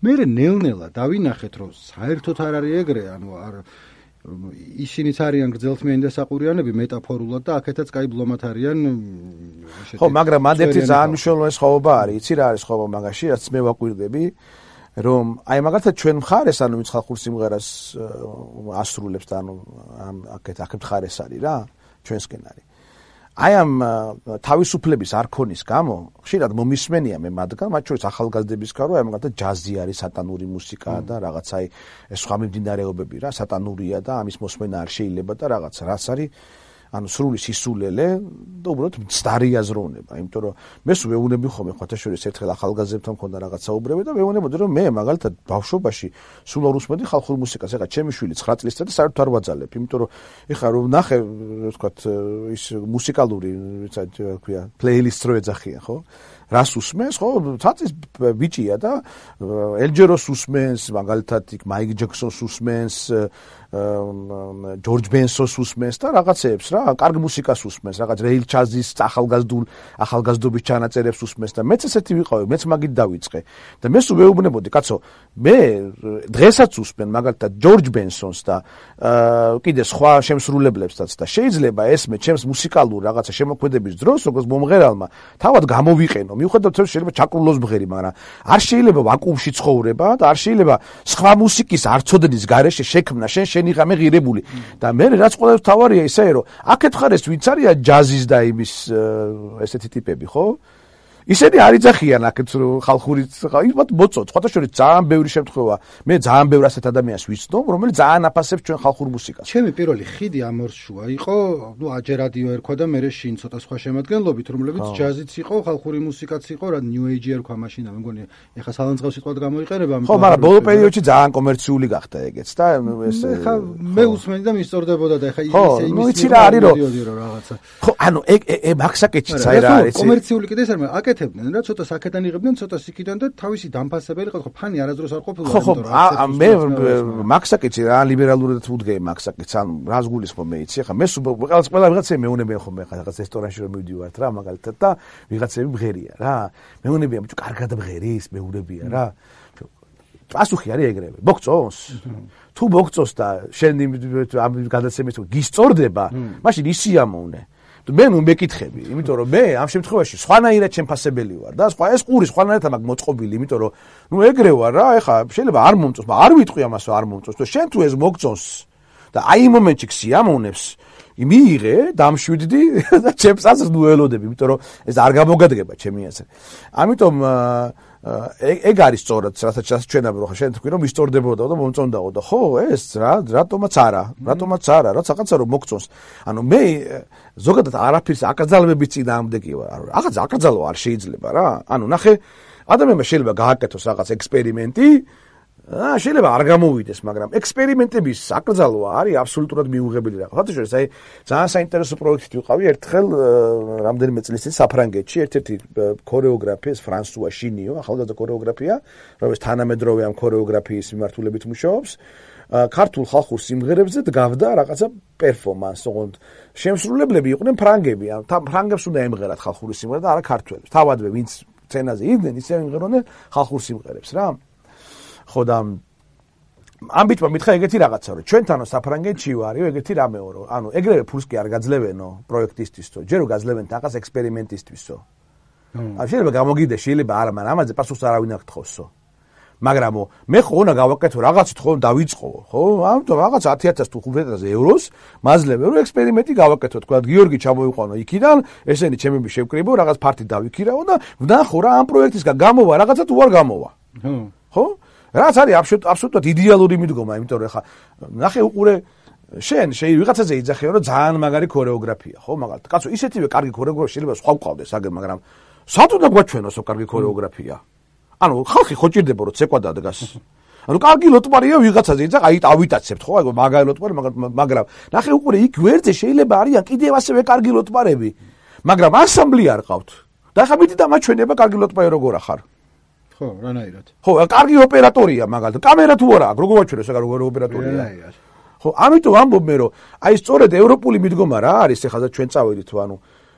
მე ნელ-ნელა დავინახეთ რომ საერთოდ არ არის ეგრე, ანუ არ ისინიც არიან გრძელთმიანი და საყურიანები მეტაფორულად და აქეთაც კაი ბლომად არიან ესეთი. ხო, მაგრამ მანდ ერთი ძალიან მნიშვნელოვანი სხვაობა არის, იცი რა არის სხვაობა მაგაში, რაც მე ვაკვირდები, რომ აი მაგალითად ჩვენ მხარეს, ანუ ვინც ხალხურ სიმღერას ასრულებს და ანუ აქეთ მხარეს არის რა, ჩვენსკენ არის. აი ამ თავისუფლების არქონის გამო ხშირად მომისმენია მე მათგან, მათ შორის ახალგაზრდების გარო, აი მაგალითად ჯაზი არის, სატანური მუსიკა და რაღაც აი ეს სხვა მიმდინარეობები რა, სატანურია და ამის მოსმენა არ შეიძლება და რაღაც რაც არის ანუ სრული სისულელე და უბრალოდ მცდარი აზროვნება, იმიტომ რომ მე სულ ვეუბნები ხოლმე ხოთაშორის ერთხელ ახალგაზრდებთან მქონდა რაღაც საუბრები და ვეუბნებოდი რომ მე მაგალითად ბავშვობაში სულ არ უსმენდი ხალხურ მუსიკას, ეხლა ჩემი შვილი 9 წლისაა და საერთოდ არ ვაძალებ, იმიტომ რომ ეხლა რომ ნახე, ვთქვათ, ის მუსიკალური, ვიცა ქვია, პლეილისტს რო ეძახიან, ხო? რას უსმენს, ხო? ცაცის ბიჭია და ელჯეროს უსმენს, მაგალითად იქ მაიკ ჯექსონს უსმენს, ჯორჯ ბენსონს უსმენს და რაღაცეებს რა, კარგ მუსიკას უსმენს, რაღაც რეილ ჩაზის ახალგაზრდობის ჩანაწერებს უსმენს და მეც ესეთი ვიყავი, მეც მაგით დავიწყე. და მე სულ ვეუბნებოდი, კაცო, მე დღესაც უსმენ მაგალითად ჯორჯ ბენსონს და კიდე სხვა შემსრულებლებსაც და შეიძლება ესმე ჩემს მუსიკალურ რაღაცა შემოქმედების დროს, როგორც მომღერალმა, თავად გამოვიყენო. მიუხედავად იმისა, შეიძლება ჩაკრულოს მღერი, მაგრამ არ შეიძლება ვაკუუმში ცხოვრება და არ შეიძლება სხვა მუსიკის არცოდნის გარეშე შექმნა შენ იღამე ღირებული და მე რაც ყველა თავარია ისე რომ აქეთ ხარეს ვინც არია ჯაზის და იმის ესეთი ტიპები, ხო? ისინი არ იძახიან აქეთ ხალხური იმათ მოწოთ, სხვათა შორის ძალიან ბევრი შემთხვევა მე ძალიან ბევრ ასეთ ადამიანს ვიცნობ, რომელიც ძალიან აფასებს ჩვენ ხალხურ მუსიკას. ჩემი პირველი ხიდი ამორშუა იყო, ნუ აჯერ რადიო ერქვა და მე შინ ცოტა სხვა შემადგენლობით, რომლებიც ჯაზიც იყო, ხალხური მუსიკაც იყო, რა ნიუ ეიჯი ერქვა მაშინ, მე მგონი ეხა სალანძღავ სიტყვად გამოიყენება, ხო, მაგრამ ბოლო პერიოდში ძალიან კომერციული გახდა ეგეც და ეხა მე უსმენდი და მისწორდებოდა და ეხა ისე იმის ვიცი რა არის რომ რაღაცა. ხო, ანუ ეგ მაქსაკეთიც აი რა არის. კომერციული კიდე ეს არ აკეთებდნენ რა, ცოტა საკეთან იღებდნენ, ცოტა სიკიდან და თავისი დამფასებელი იყო, ხო, ფანი არასდროს არ ყოფილა, იმიტომ რომ მე მაქსაკეთი რა ლიბერალურად უდგე მაქსაკეთს, ანუ რას გულისხმობ მე იცი, ხა მე ყველა ვიღაცები მეუნებიან ხოლმე ხა რაღაც რესტორანში რომ მივდივართ რა მაგალითად და ვიღაცები მღერია რა. მეუნებიან ბიჭო, კარგად მღერის, მეუნებიან რა. პასუხი არის ეგრევე. მოგწონს? თუ მოგწონს და შენ ამ გადაცემის გისწორდება, მაშინ ისიამოვნე. მე ნუ მეკითხები, იმიტომ რომ მე ამ შემთხვევაში სხვანაირად შემფასებელი ვარ და ეს ყური სხვანაირად მაქვს მოწყობილი, იმიტომ რომ ნუ ეგრე ვარ რა, ეხა შეიძლება არ მომწონს, მაგრამ არ ვიტყვი ამას რომ არ მომწონს, თუ შენ თუ ეს მოგწონს და აი იმ მომენტში ქსიამოვნებს, მიიღე, დამშვიდდი და ჩემს აზრს ნუ ველოდები, იმიტომ რომ ეს არ გამოგადგება ჩემი აზრით. ამიტომ ეგ არის სწორად, რასაც ჩვენაბ რო ხა შენ თქვი რომ ისწორდებოდა და მომწონდაო და ხო, ეს რატომაც არა, რაც რაღაცა რომ მოგწონს. ანუ მე ზოგადად არაფერს აკრძალვების წინააღმდეგი ვარ. რაღაც აკრძალვა არ შეიძლება რა. ანუ ნახე, ადამიანმა შეიძლება გააკეთოს რაღაც ექსპერიმენტი, შეიძლება არ გამოვიდეს, მაგრამ ექსპერიმენტების აკრძალვა არის აბსოლუტურად მიუღებელი რაღაც. ხოთი შეიძლება აი ძალიან საინტერესო პროექტი ვიყავი ერთხელ რამდენიმე წლის წინ საფრანგეთში, ერთ-ერთი ქორეოგრაფია, ფრანსუა შინიო, ახალგაზრდა ქორეოგრაფია, რომელიც თანამედროვე ამ ქორეოგრაფიის მიმართულებით მუშაობს. ქართულ ხალხურ სიმღერებზე დგავდა რაღაცა პერფორმანსი, ოღონდ შემსრულებლები იყვნენ ფრანგები, ან ფრანგებს უნდა ემღერათ ხალხური სიმღერა და არა ქართველებს. თავადვე ვინც სცენაზე იდგნენ, ისე ემღეროდნენ ხალხურ სიმღერებს რა. ხო და ამ ბიჭმა მითხრა ეგეთი რაღაცა რომ ჩვენთანო საფრანგეთში ვარიო, ეგეთი რამეო რომ ანუ ეგრევე ფულს კი არ გაძლევენო პროექტისტვისო, ჯერო გაძლევენ რაღაც ექსპერიმენტისტვისო. ან შეიძლება გამოგიდეს, შეიძლება არა, მაგრამ ამაზე პასუხს არავინ არ გთხოვსო. მაგრამ მე ხო უნდა გავაკეთო რაღაცით ხო დავიწყო, ხო? ამიტომ რაღაც 10000 თუ 50000 ევროს მაძლევე რომ ექსპერიმენტი გავაკეთო, თქვა გიორგი ჩამოიყვანო იქიდან, ესენი ჩემები შევკრიბო, რაღაც ფარტი დავიქირაო და ვნახო რა ამ პროექტისგან გამოვა, რაღაცა თუ არ გამოვა. ხო? რაც არის აბსოლუტურად იდეალური მიდგომა, იმიტომ რომ ხა ნახე უყურე შენ ვიღაცაზე იძახეო რომ ძალიან მაგარი ქორეოგრაფია, ხო, მაგალითად. კაცო, ისეთივე კარგი ქორეოგრაფია შეიძლება სხვა გვყავდეს, მაგრამ სად უნდა გვაჩვენოსო კარგი ქორეოგრაფია? ანუ ხალხი ხო ჭირდება რომ ცეკვა დადგას. ანუ კარგი ლოტმარია ვიღაცაზე იძახ, აი ავიტაცებთ, ხო, აი მაგარი ლოტმარი, მაგრამ ნახე უყურე იქ გვერდზე შეიძლება არიან კიდევ ასევე კარგი ლოტმარები, მაგრამ ასამბლი არ ყავთ. და ხა მიდი დამაჩვენება კარგი ლოტმარი როგორ ახარ. ხო, რანაირად. ხო, კარგი ოპერატორია მაგალითად. კამერა თუ არა აქვს, როგორ ვაჩვენოს ეგ როგორ ოპერატორია. ხო, ამიტომ ამბობ მე რომ აი სწორედ ევროპული მიდგომა რა არის, ეხლა ჩვენ წავედით, ანუ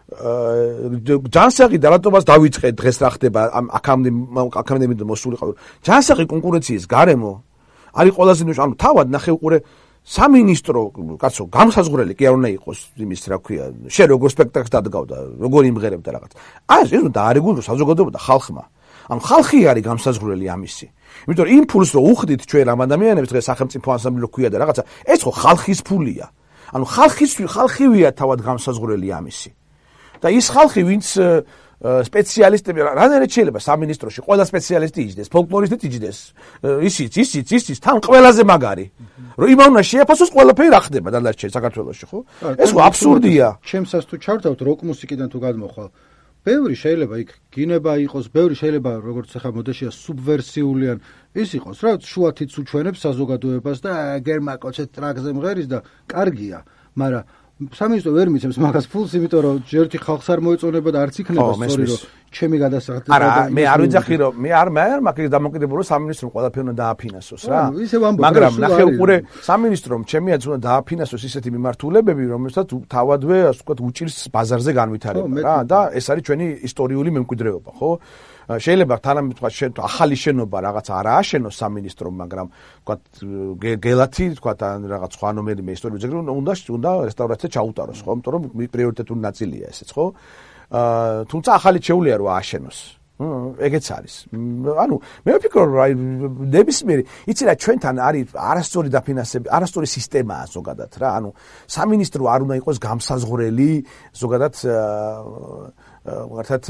ჯანსაღი და რატომაც დავიწყე დღეს რა ხდება ამ აკადემიიდან მოსულიყავ. ჯანსაღი კონკურენციის გარემო არის ყველაზე ანუ თავად ნახე უყურე სამინისტრო კაცო გამსაზღვრელი კი არ უნდა იყოს იმის რა ქვია შენ როგორ სპექტაკლს დადგავდა როგორ იმღერებდა რაღაც ეს უნდა არეგულო საზოგადოება და ხალხმა ანუ ხალხი არის გამსაზღვრელი ამისი იმიტომ რომ იმ ფულს რო უხდით ჩვენ ამ ადამიანებს დღეს სახელმწიფო ანსამბლი ქვია და რაღაცა ეს ხო ხალხის ფულია ანუ ხალხივია თავად გამსაზღვრელი ამისი და ის ხალხი ვინც სპეციალისტები რანაირად შეიძლება სამინისტროში ყველა სპეციალისტი იჯდეს ფოლკლორისტი იჯდეს ისიც თან ყველაზე მაგარი რომ იმან უნდა შეაფასოს ყველაფერი რა ხდება დანარჩენ საქართველოში ხო ეს ხო აბსურდია ჩემსაც თუ ჩავთავთ როკ მუსიკიდან თუ გადმოხვალ ბევრი შეიძლება იქ გინება იყოს ბევრი შეიძლება როგორც ახლა მოდაშია სუბვერსიული ან ის იყოს რა შუათიც უჩვენებს საზოგადოებას და გერმაკოცეთ ტრაკზე მღერის და კარგია მაგრამ სამინისტრო ვერ მიცემს მაგას ფულს, იმიტომ რომ ჯერთი ხალხს არ მოეწონება და არც იქნება სწორი რომ ჩემი გადასახადი არა, მე არ ვიძახი რომ მე არ მაგის დამოკიდებულება რომ სამინისტრომ ყველაფერი უნდა დააფინანსოს რა. მაგრამ ნახე უყურე სამინისტრომ ჩემიაც უნდა დააფინანსოს ისეთი მიმართულებები, რომელსაც თავადვე ასე ვთქვათ უჭირს ბაზარზე განვითარება რა და ეს არის ჩვენი ისტორიული მემკვიდრეობა, ხო? შეიძლება თანამედროვე ახალი შენობა რაღაც არ ააშენოს სამინისტრომ, მაგრამ ვთქვათ გელათი, ვთქვათ ან რაღაც სხვა ნომერი მე ისტორიული ძეგლი უნდა რესტავრაცია ჩაუტაროს, ხო? იმიტომ რომ პრიორიტეტული ნაწილია ესეც, ხო? თუმცა ახალი შეუძლია რომ ააშენოს. ეგეც არის. ანუ მე ვფიქრობ რომ ნებისმიერი, იცი რა ჩვენთან არის არასწორი დაფინანსება, არასწორი სისტემაა ზოგადად რა. ანუ სამინისტრო არ უნდა იყოს გამსაზღვრელი ზოგადად მართლაც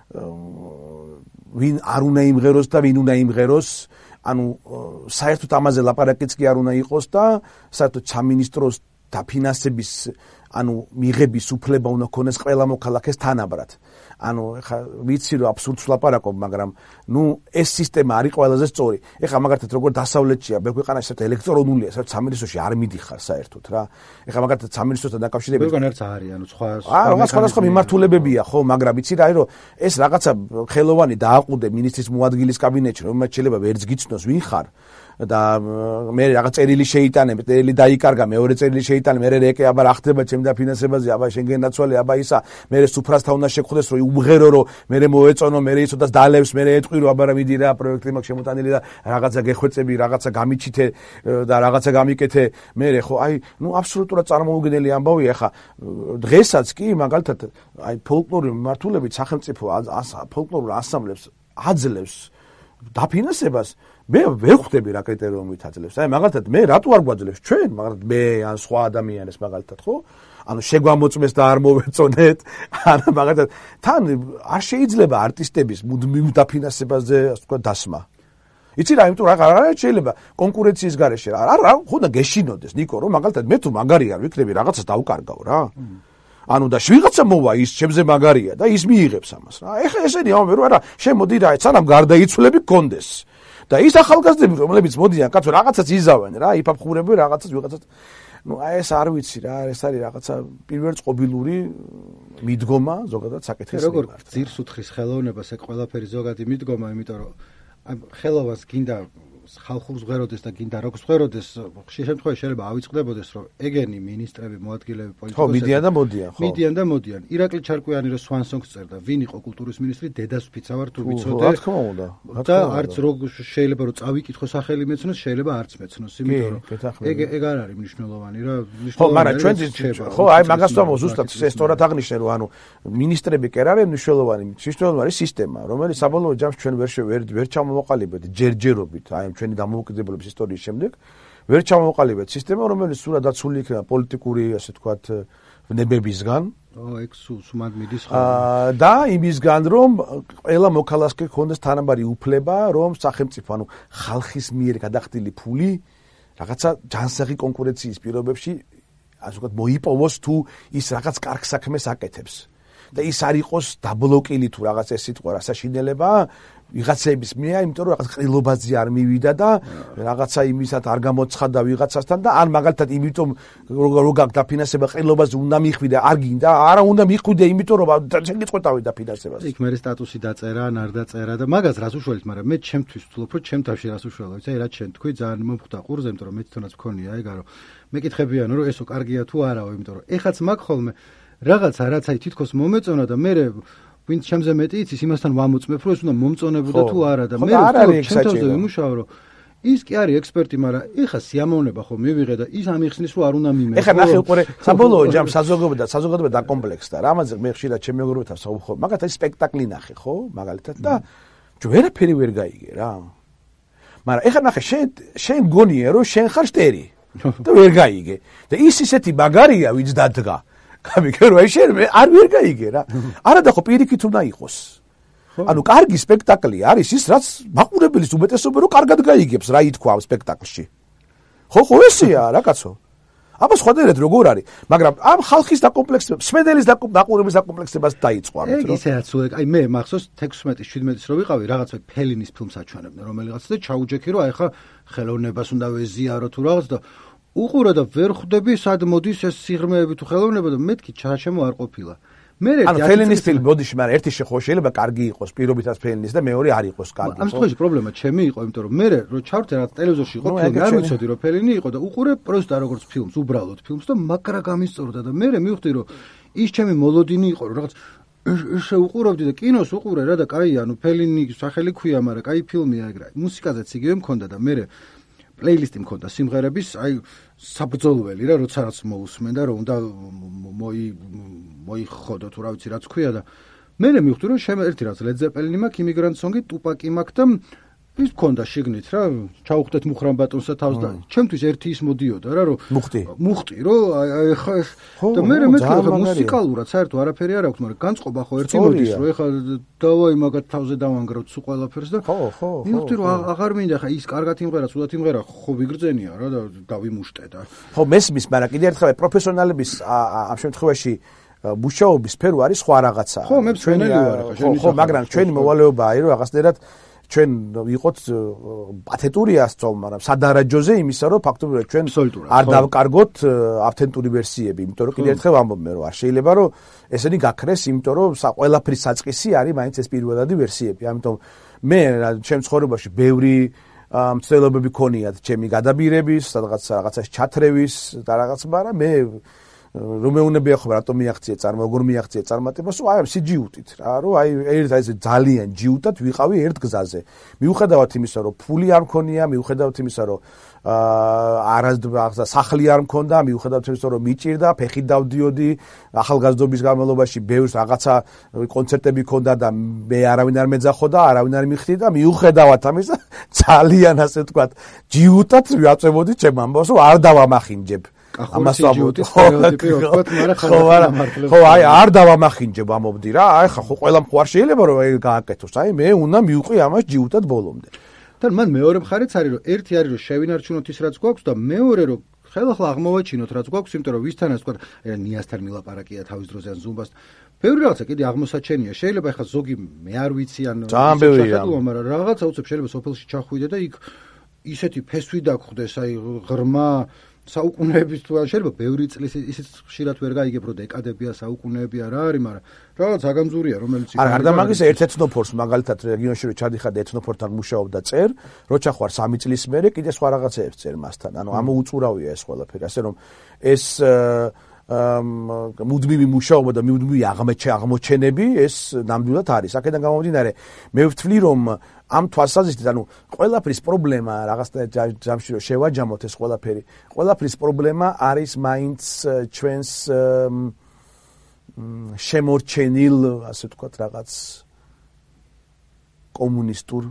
ვინ არ უნდა იმღეროს და ვინ უნდა იმღეროს ანუ საერთოდ ამაზე ლაპარაკიც კი არ უნდა იყოს და საერთოდ სამინისტროს დაფინანსების ანუ მიღების უფლება უნდა ქონდეს ყველა მოქალაქეს თანაბრად. ანუ ეხა ვიცი რომ აბსურდს ვლაპარაკობ, მაგრამ ნუ ეს სისტემა არის ყველაზე სწორი. ეხა მაგალითად როგორ დასავლეთშია, ბევრ ქვეყანაში საერთოდ ელექტრონულია, საერთოდ სამინისტროში არ მიდიხარ საერთოდ რა. ეხა მაგალითად სამინისტროსთან დაკავშირებით ბევრგან არც არის, ანუ სხვა მიმართულებებია, ხო, მაგრამ ვიცი რა არის რომ ეს რაღაცა ხელოვანი დააყუდე მინისტრის მოადგილის კაბინეტში, რომელმაც შეიძლება ვერც გიცნოს ვინ ხარ. და მე რაღაც წერილი შეიტანებ, წერილი დაიკარგა, მეორე წერილი შეიტანე, მე რეკე აბა რა ხდება ჩემ დაფინანსებაზე, აბა შენ გენაცვალე, აბა ისა, მე სუფრასთან უნდა შეგხვდეს, რომ უმღერო, რომ მე მოეწონო, მე იცოდას დალევს, მე ეტყვი რომ აბა რა მიდი რა პროექტი მაქვს შემოტანილი და რაღაცა გეხვეწები, რაღაცა გამიჩითე და რაღაცა გამიკეთე, მე ხო, აი, ნუ აბსოლუტურად წარმოუდგენელი ამბავია, ხა დღესაც კი მაგალითად, აი ფოლკლორული მიმართულებით სახელმწიფო ფოლკლორულ ანსამბლებს აძლევს დაფინანსებას მე ვერ ხვდები რა კრიტერიუმით აძლევს. აი მაგალითად მე რატო არ გვაძლევს ჩვენ, მაგრამ მე ან სხვა ადამიანებს მაგალითად ხო? ანუ შეგვამოწმეს და არ მოვეწონეთ. ანუ მაგალითად თან არ შეიძლება არტისტების მუდმივ დაფინანსებაზე ასე ვთქვათ დასმა. იცი რა, იმიტომ რა შეიძლება კონკურენციის გარეშე რა ხო და გეშინოდეს ნიკო რომ მაგალითად მე თუ მაგარი არ ვიქნები რაღაცას დავკარგავ რა. ანუ და ვიღაცა მოვა ის ჩემზე მაგარია და ის მიიღებს ამას რა. ეხლა ესენი ამბობენ რომ არა, შემოდი რა, სანამ გარდაიცვლები გქონდეს. და ის ახალგაზრდები რომლებიც მოდიან, კაცო რაღაცას იზავენ რა, იფაფხურებენ რაღაცას ვიღაცას. ნუ აი ეს არ ვიცი რა, ეს არის რაღაცა პირველწყობილური მიდგომა ზოგადად საკითხის მიმართ. როგორ ძირს უთხრის ხელოვნებას ეგ ყველაფერი ზოგადი მიდგომა, იმიტომ რომ აი ხელოვანს გინდა ხალხურ ზღეროდეს და გინდა როკს ზღეროდეს, ხშირ შემთხვევაში შეიძლება ავიწყდებოდეს, რომ ეგენი მინისტრები, მოადგილეები, პოლიტიკოსები ხო, მიდიან და მოდიან, ხო. მიდიან და მოდიან. ირაკლი ჩარკვიანი რო სვანსონგს წერდა, ვინ იყო კულტურის მინისტრი, დედას ვფიცავარ თუ ვიცოდე. რა თქმა უნდა. და არც რო შეიძლება რომ წავიკითხო სახელი მეცნოს, შეიძლება არც მეცნოს, იმიტომ რომ ეგ არ არის მნიშვნელოვანი რა. ხო, მაგრამ ჩვენ ხო, აი მაგას ვამბობ ზუსტად, ეს სწორად აღნიშნე, რომ ანუ მინისტრები კი არ არის მნიშვნელოვანი, მნიშვნელოვანი არის სისტემა, რომელიც საბოლოო ჯამს ჩვენ ვერ ჩამოვაყალიბეთ ჯერჯერობით, აი ჩვენი დამოუკიდებლობის ისტორიის შემდეგ ვერ ჩამოვაყალიბეთ სისტემა, რომელიც სულად დაცული იქნება პოლიტიკური, ასე ვთქვათ, ვნებებისგან. ეგ სუმად მიდის და იმისგან, რომ ყველა მოქალაქეს ქონდეს თანაბარი უფლება, რომ სახელმწიფო, ანუ ხალხის მიერ გადახდილი ფული რაღაცა ჯანსაღი კონკურენციის პირობებში, ასე ვთქვათ, მოიპოვოს თუ ის რაღაც კარგ საქმეს აკეთებს. და ის არ იყოს დაბლოკილი თუ რაღაც ეს სიტყვა რასაშინელება ვიღაცების მიერ, იმიტომ რომ რაღაც ყრილობაზე არ მივიდა და რაღაცა იმისათ არ გამოცხადა ვიღაცასთან და ან მაგალითად იმიტომ რომ გაქვს დაფინანსება ყრილობაზე უნდა მიხვიდე, არ გინდა, არა უნდა მიხვიდე, იმიტომ რომ შენ გიწყვეტავი დაფინანსებას. იქ მე სტატუსი დაწერა, არ დაწერა და მაგას რას უშველით, მაგრამ მე ჩემთვის ვთვლობ, რომ ჩემ თავში რას უშველო, იცი, რაც შენ თქვი, ძალიან მომხვდა ყურზე, იმიტომ რომ მე თვითონაც მქონია ეგა, რომ მეკითხებიან, რომ ესო კარგია თუ არაო, იმიტომ რომ ეხაც მაგ ხოლმე რაღაცა რაც აი თითქოს მომეწონა და მე ვინც ჩემზე მეტი იცის იმასთან ვამოწმებ რომ ეს უნდა მომწონებოდა თუ არა და მე ჩემთანზე ვიმუშაო რომ ის კი არის ექსპერტი, მაგრამ ეხა სიამოვნება ხო მივიღე და ის ამიხსნის რომ არ უნდა მიმეღო. ეხა ნახე უკვე საბოლოო ჯამ საზოგადოება დაკომპლექსდა. რამაზე მე ხშირად ჩემ მეგობრებთან საუბრობ, მაგათ ეს სპექტაკლი ნახე, ხო? მაგალითად და ვერაფერი ვერ გაიგე რა. მაგრამ ეხა ნახე შენ გონია რომ შენ ხარ შტერი და ვერ გაიგე. და ის ისეთი მაგარია ვინც დადგა. გამიგე რომ შენ არ ვერ გაიგე რა. არადა ხო პირიქით უნდა იყოს. ანუ კარგი სპექტაკლი არის ის რაც მაყურებლის უმეტესობა რომ კარგად გაიგებს რა ითქვა ამ სპექტაკლში. ხო ესეა რა კაცო. აბა სხვადასხვა როგორ არის, მაგრამ ამ ხალხის დაკომპლექსება, სვედელის მაყურებლის დაკომპლექსებას დაიწყო ამით რომ. ისე რაც აი მე მახსოვს 16-17-ის რო ვიყავი რაღაცა ფელინის ფილმს აჩვენებდნენ რომელიღაც და ჩაუჯექი რომ აი ხა ხელოვნებას უნდა ვეზიარო თუ რაღაც და უყურე და ვერ ხვდები სად მოდის ეს სიღრმეები თუ ხელოვნება და მეთქი ჩაჩემო არ ყოფილა. ანუ ფელინის ფილმი ბოდიში, მაგრამ ერთი ხო შეიძლება კარგი იყოს, პირობითაც ფელინის და მეორე არ იყოს კარგი. ამ შემთხვევაში პრობლემა ჩემი იყო, იმიტომ რომ მე რო ჩავრდე რა ტელევიზორში იყო ფილმი, არ ვიცოდი რომ ფელინი იყო და უყურე პროსტა როგორც ფილმს, უბრალოდ ფილმს და მაგრა გამისწორდა და მე მივხვდი რომ ის ჩემი მოლოდინი იყო რომ რაღაც ესე უყურებდი და კინოს უყურე რა და კაი ანუ ფელინი სახელი ქვია, მაგრამ კაი ფილმია ეგრე. მუსიკაზეც იგივე მქონდა და მე პლეილისტი მქონდა სიმღერების, აი საბრძოლველი რა, როცა რაც მოусმენ და რომ უნდა მოიხოდო თუ რა ვიცი რაც ქვია და მე მივხვდი რომ ერთი რაც ლედ ზეპელინი მაქვს, იმიგრანტ სონგი ტუპაკი მაქვს და ის მქონდა შიგნით რა, ჩაუხდეთ მუხრან ბატონსა თავს და ჩემთვის ერთი ის მოდიოდა რა რომ მუხტი რომ აი ხა და მე მეთქი რომ მუსიკალურად საერთოდ არაფერი არ აქვს, მაგრამ განწყობა ხო ერთი მოდის რომ ეხა დავაი მაგათ თავზე დავანგრევთ სულ ყველაფერს და ხო მივხვდი რომ აღარ მინდა ხა ის კარგად იმღერა, ცუდად იმღერა, ხო ვიგრძენია რა და დავიმუშტე და ხო მესმის, მაგრამ კიდევ ერთხელ პროფესიონალების ამ შემთხვევაში მუშაობის სფერო არის სხვა რაღაცა. ხო მე მშვენელი ვარ ხა ხო მაგრამ ჩვენი მოვალეობაა რომ რაღაცნაირად ჩვენ ვიყოთ პათეტურია სწავლ, მაგრამ სადარაჯოზე იმისა, რომ ფაქტობრივად ჩვენ არ დავკარგოთ ავთენტური ვერსიები, იმიტომ რომ კიდევ ერთხელ ვამბობ მე რომ არ შეიძლება რომ ესენი გაქრეს, იმიტომ რომ ყველაფრის საწყისი არის მაინც ეს პირველადი ვერსიები. ამიტომ მე ჩემ ცხოვრებაში ბევრი მცდელობები ქონიათ, ჩემი გადაბირების, რაღაცას ჩათრევის და რაღაც, მაგრამ მე რომ მეუნებია ხო რატომ მიაღწია როგორ მიაღწია წარმატებას, აი ამ სიჯიუტით რა, რომ აი ეს ძალიან ჯიუტად ვიყავი ერთ გზაზე. მიუხედავად იმისა, რომ ფული არ მქონია, მიუხედავად იმისა, რომ სახლი არ მქონდა, მიუხედავად იმისა, რომ მიჭირდა, ფეხით დავდიოდი, ახალგაზრდობის განმავლობაში ბევრს რაღაცა კონცერტები მქონდა და მე არავინ არ მეძახოდა, არავინ არ მიხდი და მიუხედავად ამისა, ძალიან ასე ვთქვათ, ჯიუტად ვიაწევოდი ჩემ ამბავს, რომ არ დავამახინჯებ. ამას ვამბობდი სტერეოტიპი ვთქვათ, მაგრამ ხო აი არ დავამახინჯებ ამობდი რა, აი ხო ყველამ ხო არ შეიძლება რომ გააკეთოს, აი მე უნდა მივყვი ამას ჯიუტად ბოლომდე. და მან მეორე მხარეც არის რომ ერთი არის რომ შევინარჩუნოთ ის რაც გვაქვს და მეორე რომ ხელახლა აღმოვაჩინოთ რაც გვაქვს, იმიტომ რომ ვისთანაც ვთქვათ, ნიასთან მილაპარაკია თავის დროზე ან ზუმბას. ბევრი რაღაცა კიდე აღმოსაჩენია, შეიძლება ახლა ზოგი მე არ ვიცი ან ძალიან ბევრია, მაგრამ რაღაცა უცებ შეიძლება სოფელში ჩახვიდე და იქ ისეთი ფესვი დაგხვდეს, აი ღრმა საუკუნეების თუ შეიძლება ბევრი წლის ისიც ხშირად ვერ გაიგებ რომ დეკადებია საუკუნეებია რა არის, მაგრამ რაღაც აგამზურია რომელიც არ და მაგისა ერთ ეთნოფორს მაგალითად რეგიონში რო ჩადიხარ ეთნოფორთან მუშაობ და წერ, რო ჩახვარ 3 წლის მერე კიდე სხვა რაღაცეებს წერ მასთან, ანუ ამოუწურავია ეს ყველაფერი, ასე რომ ეს მუდმივი მუშაობა და მუდმივი აღმოჩენები ეს ნამდვილად არის. აქედან გამომდინარე მე ვთვლი რომ ამ თვალსაზრისით, ანუ ყველაფრის პრობლემა რაღაცა ჯამში რომ შევაჯამოთ ეს ყველაფრის პრობლემა არის მაინც ჩვენს შემორჩენილ, ასე ვთქვათ, რაღაც კომუნისტურ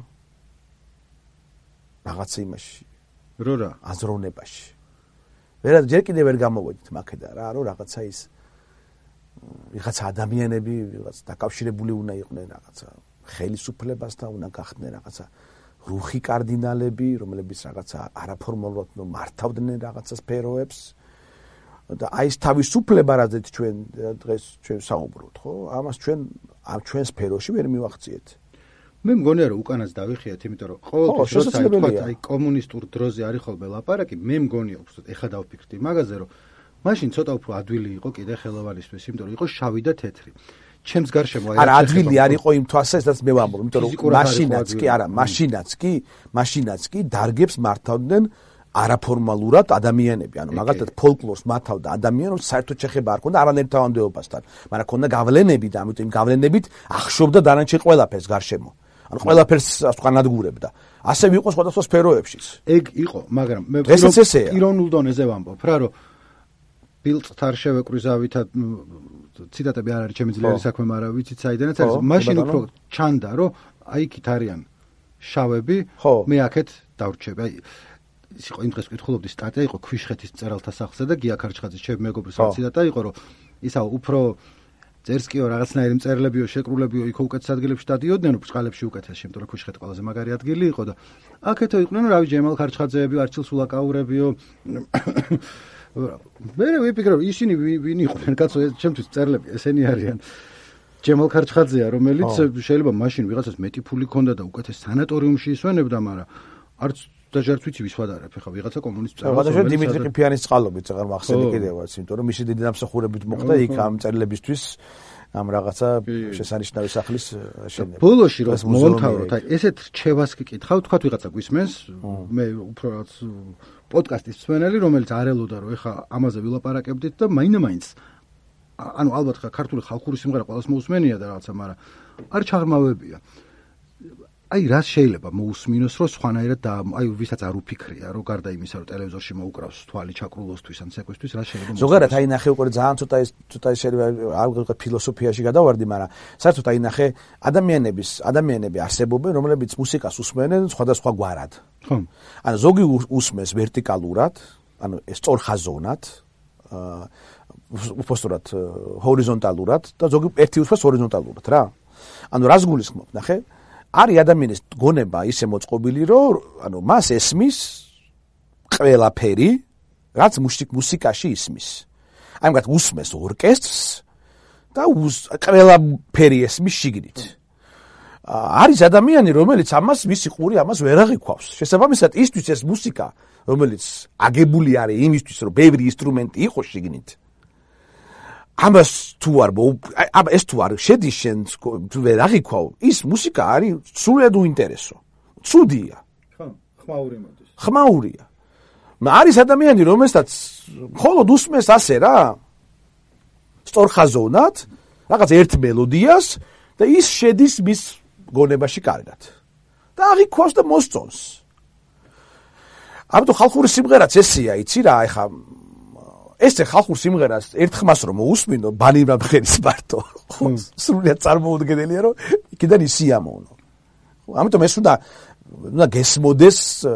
რაღაც იმაში, რა აზროვნებაში. ჯერ კიდევ ვერ გამოვედით მაქედან რა, რომ რაღაცა ის ვიღაცა ადამიანები ვიღაც დაკავშირებული უნდა იყვნენ რაღაცა ხელისუფლებასთან, უნდა გახდნენ რაღაცა რუხი კარდინალები, რომლებიც რაღაცა არაფორმალურად მართავდნენ რაღაცა სფეროებს და აი ეს თავისუფლება რაზეც ჩვენ დღეს საუბრობთ, ხო? ამას ჩვენ სფეროში ვერ მივახციეთ. მე მგონია რომ უკანაც დავიხიათ, იმიტომ რომ ყოველთვის როცა თქვათ აი კომუნისტურ დროზე არის ხოლმე ლაპარაკი, მე მგონია უბრალოდ ეხა დავფიქრდი მაგაზე რომ მაშინ ცოტა უფრო ადვილი იყო კიდე ხელოვანისთვის, იმიტომ რომ იყო შავი და თეთრი. ჩემს გარშემო არა ადვილი არ იყო იმ თვალსაზრისით მე ვამბობ, იმიტომ რომ მაშინაც კი დარგებს მართავდნენ არაფორმალურად ადამიანები, ანუ მაგალითად ფოლკლორს მათავდა ადამიანებს საერთოდ შეხება არ ქონდა არანაირ თავანდებობასთან, მაგრამ ქონდა გავლენები და ამიტომ გავლენებით ახშობდა დანარჩენ ყველაფერს გარშემო. ანუ ყველაფერს განადგურებდა. ასე იყო სხვადასხვა სფეროებშიც. ეგ იყო, მაგრამ მე პიროვნულ დონეზე ვამბობ რა, რომ ბილწთ არ შევეკვიზავითა ციტატები არ არის ჩემი ძლიერი საქმე, მაგრამ ვიცით საიდანაც არის. მაშინ უფრო ჩანდა, რომ აი იქით არიან შავები, მე აქეთ დავრჩები. აი ის იყო იმ დღეს ვკითხულობდი სტატია იყო ქვიშხეთის მწერალთა სახლზე და გია ქარჩხაძის ჩემი მეგობრის ციტატა იყო, რომ ისა უფრო წერსკიო რაღაცნაირი მწერლებიო შეკრულებიო იქ უკეთეს ადგილებში დადიოდნენ, ბრწყალებში უკეთესში, იმიტომ რომ ქვიშხეთი ყველაზე მაგარი ადგილი იყო და აქეთო იყვნენ რავი ჯემალ ქარჩხაძეები, არჩილ სულაკაურებიო. მე ვიფიქრე რომ ისინი ვინ იყვნენ, კაცო, ჩემთვის მწერლები ესენი არიან. ჯემალ ქარჩხაძეა, რომელიც შეიძლება მაშინ ვიღაცას მეტი ფული ქონდა და უკეთეს სანატორიუმში ისვენებდა, მაგრამ არც დაჟარც ვიცი ვის ვადარებ, ხა ვიღაცა კომუნისტ მწერალს. ვადაშენ დიმიტრი ყიფიანის წყალობით აღარ მახსენე კიდევაც, იმიტომ რომ მისი დიდი დამსახურებით მოხდა იქ ამ მწერლებისთვის ამ რაღაცა შესანიშნავი სახლის აშენება. ბოლოში რომ მომთავროთ, აი ესეთ რჩევას გიკითხავ, თქვათ ვიღაცა გვისმენს, მე უფრო რაც პოდკასტის მსმენელი, რომელიც არ ელოდა რომ ეხა ამაზე ვილაპარაკებდით და მაინც ანუ ალბათ ქართული ხალხური სიმღერა ყველას მოусმენია და რაღაცა, მაგრამ არ ჩაღრმავებია. აი რას შეიძლება მოусმინოს, რომ სხვანაირად და აი ვისაც არ უფიქრია, რომ გარდა იმისა, რომ ტელევიზორში მოუკრავს თვალი ჩაკრულოსთვის ან ცეკვისთვის, რა შეიძლება ზოგადად აი ნახე უკვე ძალიან ცოტა არ ფილოსოფიაში გადავარდი, მაგრამ საერთოდ აი ნახე ადამიანები არსებობენ, რომლებიც მუსიკას უსმენენ სხვადასხვა გვარად. ხო. ანუ ზოგი უსმენს ვერტიკალურად, ანუ სწორხაზოვნად, უბრალოდ ჰორიზონტალურად და ზოგი ერთი უსმენს ჰორიზონტალურად რა. ანუ რას გულისხმობ, ნახე? არის ადამიანის გონება ისე მოწყობილი, რომ ანუ მას ესმის ყველაფერი, რაც მუსიკაში ისმის. აი მაგათ უსმენს ორკესტრს და ყველაფერი ესმის შიგნით. არის ადამიანი, რომელიც მისი ყური ამას ვერ აღიქვავს. შესაბამისად, ისთვის ეს მუსიკა, რომელიც აგებული არის იმისთვის, რომ ბევრი ინსტრუმენტი იყოს შიგნით. ამას თუ არ ეს თუ არ შედის შენ ვერ აღიქვავ, ის მუსიკა არის სულად უინტერესო. ცუდია. ხო, ხმაური მოდის. ხმაურია. არის ადამიანი, რომელსაც მხოლოდ უსმენს ასე რა. სწორხაზოვნად, რაღაც ერთ მელოდიას და ის შედის მის გონებაში კარგად. და აღიქვავს და მოსწონს. ამიტომ ხალხური სიმღერაც ესეა, იცი რა, ეხა ესე ხალხურ სიმღერას ერთ ხმას რომ მოусმინო ბანიბრა ბღერის მარტო სრულიად წარმოუდგენელია რომ იქიდან ისიამოვნო. ამიტომ ეს უნდა გესმოდეს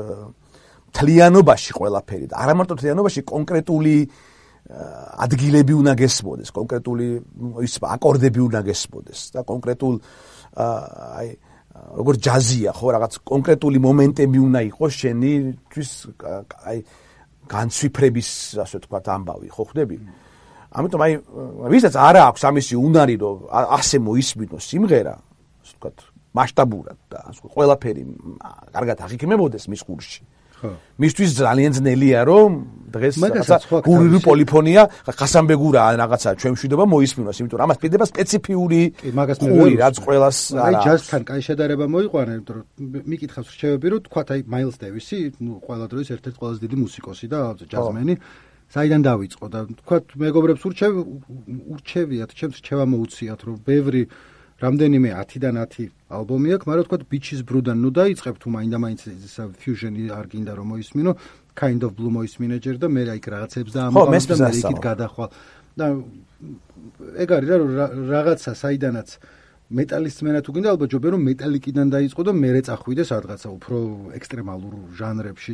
თლიანობაში ყველაფერი და არა მარტო თლიანობაში კონკრეტული ადგილები უნდა გესმოდეს, კონკრეტული ის აკორდები უნდა გესმოდეს და კონკრეტულ აი როგორც ჯაზია ხო რაღაც კონკრეტული მომენტები უნდა იყოს შენთვის აი განცვიფრების ასე ვთქვათ ამბავი ხო ხდები? ამიტომ აი ვისაც არ აქვს ამისი უნარი რომ ასე მოისმინოს სიმღერა ასე ვთქვათ მასშტაბურად და ყველაფერი კარგად აღიქმებოდეს მის ყურში. ხო. მისთვის ძალიან ძნელია რომ დღეს რაღაცა გურული პოლიფონია ხასანბეგურა ან რაღაცა ჩვენ მშვიდობა მოისმინოს, იმიტომ რომ ამას პირდება სპეციფიური ყური რაც ყველას აი ჯაზთან კაი შედარება მოიყვანა, იმიტომ რომ მიკითხავს რჩევები რომ თქვათ აი მაილს დევისი, ყველა დროის ერთ-ერთი ყველაზე დიდი მუსიკოსი და ჯაზმენი საიდან დაიწყო და თქვათ მეგობრებს ურჩევიათ, ჩემს რჩევა მოუციათ რომ ბევრი რამდენიმე 10-დან 10 ალბომი აქვს, მაგრამ თქვა Beaches Brew-დან ნუ დაიწყებ თუ მაინდა-მაინც ისა fusion-ი არ გინდა რომ მოისმინო, Kind of Blue მოისმინე ჯერ და მე რა იქ რაღაცებს და ამბავ და მე იქით გადახვალ. და ეგ არის რა რაღაცა საიდანაც მეტალის წმენა თუ გინდა ალბათ ჯობია რომ მეტალიკიდან დაიწყო და მერე წახვიდეს რაღაცა უფრო ექსტრემალურ ჟანრებში.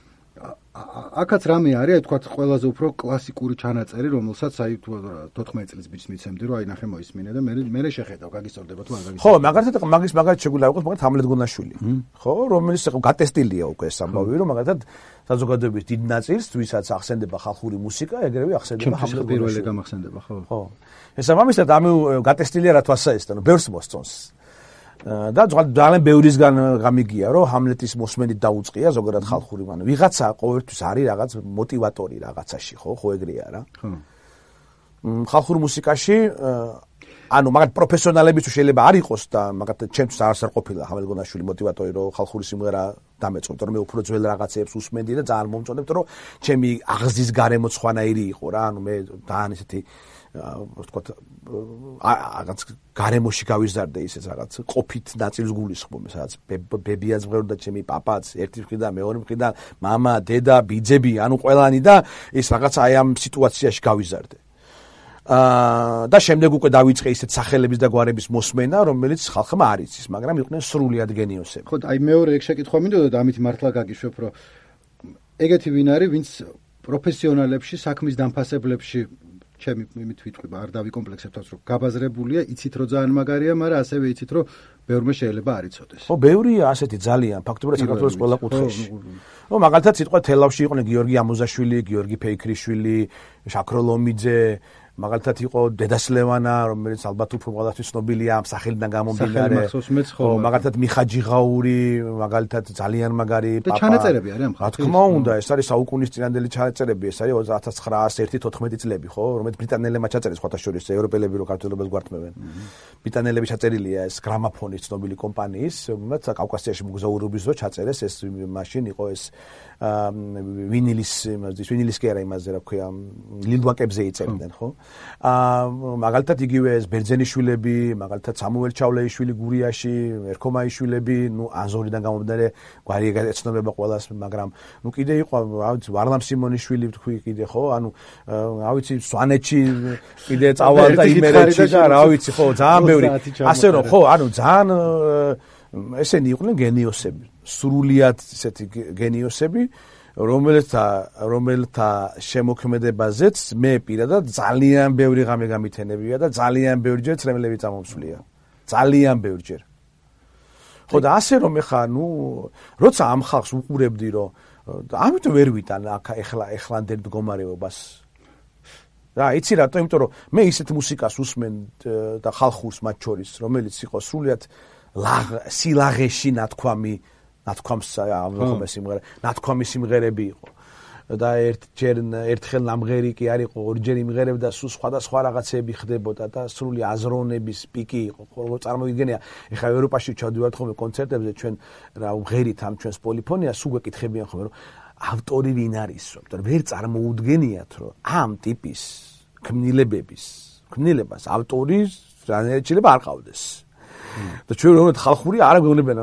აქაც რამე არის, აი თქვა ყველაზე უფრო კლასიკური ჩანაწერი, რომელსაც აი 14 წლის ბიჭს მიცემდი, რომ აი ნახე მოისმინე და მე შეხედავ, გაგისწორდება თუ არ გაგისწორდება. ხო, მაგალითად მაგალითად შეგვიძლია იყოს მაგალითად ჰამლეტ გონაშვილი. ხო, რომელიც გატესტილია უკვე ეს ამბავი, რომ მაგალითად საზოგადოების დიდ ნაწილს, ვისაც ახსენდება ხალხური მუსიკა, ეგრევე ახსენდება ჰამლეტ გონაშვილი. პირველი გამახსენდება, ხო. ხო. შესაბამისად ამ გატესტილია რა თვალსაჩინო, ბევრს მოსწონს. და ძალიან ბევრისგან გამიგია რომ ჰამლეტის მოსმენით დაუწყია ზოგადად ხალხური მან ვიღაცა ყოველთვის არის რაღაც მოტივატორი რაღაცაში ხო ეგრეა რა ხო ხალხურ მუსიკაში ანუ მაგათ პროფესიონალები თუ შეიძლება არ იყოს და მაგათ ჩემთვის არასარ ყოფილა ხამელგონაშვილი მოტივატორი რომ ხალხური სიმღერა დამეწყოთ რომ მე უფრო ძველ რაღაცებს უსმენდი და ძალიან მომწონებთ რომ ჩემი აღზის გარემო სხვანაირი იყო რა ანუ მე ძალიან ისეთი ვთქვათ რაღაც გარემოში გავიზარდე ისეთ რაღაც ყოფით ნაწილს გულისხმობ სადაც ბებიაც მღეროდა ჩემი პაპაც ერთი მხრიდან მეორე მხრიდან მამა დედა ბიძები ანუ ყველანი და ის რაღაც აი ამ სიტუაციაში გავიზარდე და შემდეგ უკვე დავიწყე ისეთ სახელების და გვარების მოსმენა რომელიც ხალხმა არ იცის მაგრამ იყვნენ სრულიად გენიოსები ხო აი მეორე ეგ შეკითხვა მინდოდა და ამით მართლა გაგიშვებ რომ ეგეთი ვინ არის ვინც პროფესიონალებში საქმის დამფასებლებში ჩემი იმით ვიტყვი არ დავიკომპლექსებთ რომ გაბაზრებულია იცით რომ ძალიან მაგარია მაგრამ ასევე იცით რომ ბევრმა შეიძლება არ იცოდეს ხო ბევრია ასეთი ძალიან ფაქტობრივად საქართველოს ყველა კუთხეში ხო მაგალითად სიტყვა თელავში იყვნენ გიორგი ამოზაშვილი გიორგი ფეიქრიშვილი შაქროლომიძე მაგალითად იყო დედასლევანა რომელიც ალბათ უფრო ყველასთვის ცნობილია ამ სახელიდან გამომდინარე ხო მაგალითად მიხაჯიღაური მაგალითად ძალიან მაგარი პაპა და ჩანაწერები არის ამ ხალხის რა თქმა უნდა ეს არის საუკუნის წინანდელი ჩანაწერები ეს არის 1901-14 წლები ხო რომელიც ბრიტანელებმა ჩაწერეს სხვათა შორის ევროპელები რო ქართველებს გვართმევენ ბრიტანელები ჩაწერილია ეს გრამაფონის ცნობილი კომპანიის რომელიც კავკასიაში მოგზაურობის დრო ჩაწერეს ეს მაშინ იყო ეს ვინილის კი არა იმაზე რა ქვია ლილვაკებზე იწერდნენ ხო მაგალითად იგივე ეს ბერძენიშვილები, მაგალითად სამუელ ჩავლეიშვილი გურიაში, ერქომაიშვილები, ნუ აზორიდან გამომდინარე გვარი ეცნობება ყველას, მაგრამ ნუ კიდე იყო, რა ვიცი, ვარლამ სიმონიშვილი თქვი კიდე ხო, ანუ რა ვიცი, სვანეთში კიდე წავალ და იმერეთში და რა ვიცი, ხო, ძალიან ბევრი. ასე რომ ხო, ანუ ძალიან ესენი იყვნენ გენიოსები, სრულიად ესეთი გენიოსები. რომელთა შემოქმედებაზეც მე პირადად ძალიან ბევრი ღამე გამითენებია და ძალიან ბევრჯერ ცრემლები წამომსვლია. ძალიან ბევრჯერ. ხო და ასე რომ ეხა ნუ როცა ამ ხალხს უყურებდი რომ ამიტომ ვერ ვიტან აქ ეხლანდელ მდგომარეობას. რა, იცი რატო? იმიტომ რომ მე ისეთ მუსიკას ვუსმენ და ხალხურს მათ შორის, რომელიც იყო სრულიად სილაღეში ნათქვამი ნათქვამი სიმღერები იყო და ერთხელ ნამღერი კი არ იყო ორჯერ იმღერებდა სულ სხვადასხვა რაღაცები ხდებოდა და სრული აზროვნების პიკი იყო ხო წარმოგიდგენია ეხლა ევროპაში ჩავდივართ ხოლმე კონცერტებზე ჩვენ რა ვღერით ამ ჩვენს პოლიფონიას სულ გეკითხებიან ხოლმე რომ ავტორი ვინ არის რომ ვერ წარმოუდგენიათ რომ ამ ტიპის ქმნილებას ავტორის რანაირად შეიძლება არ ყავდეს და ჩვენ რომ ხალხური არ გვეუბნებიან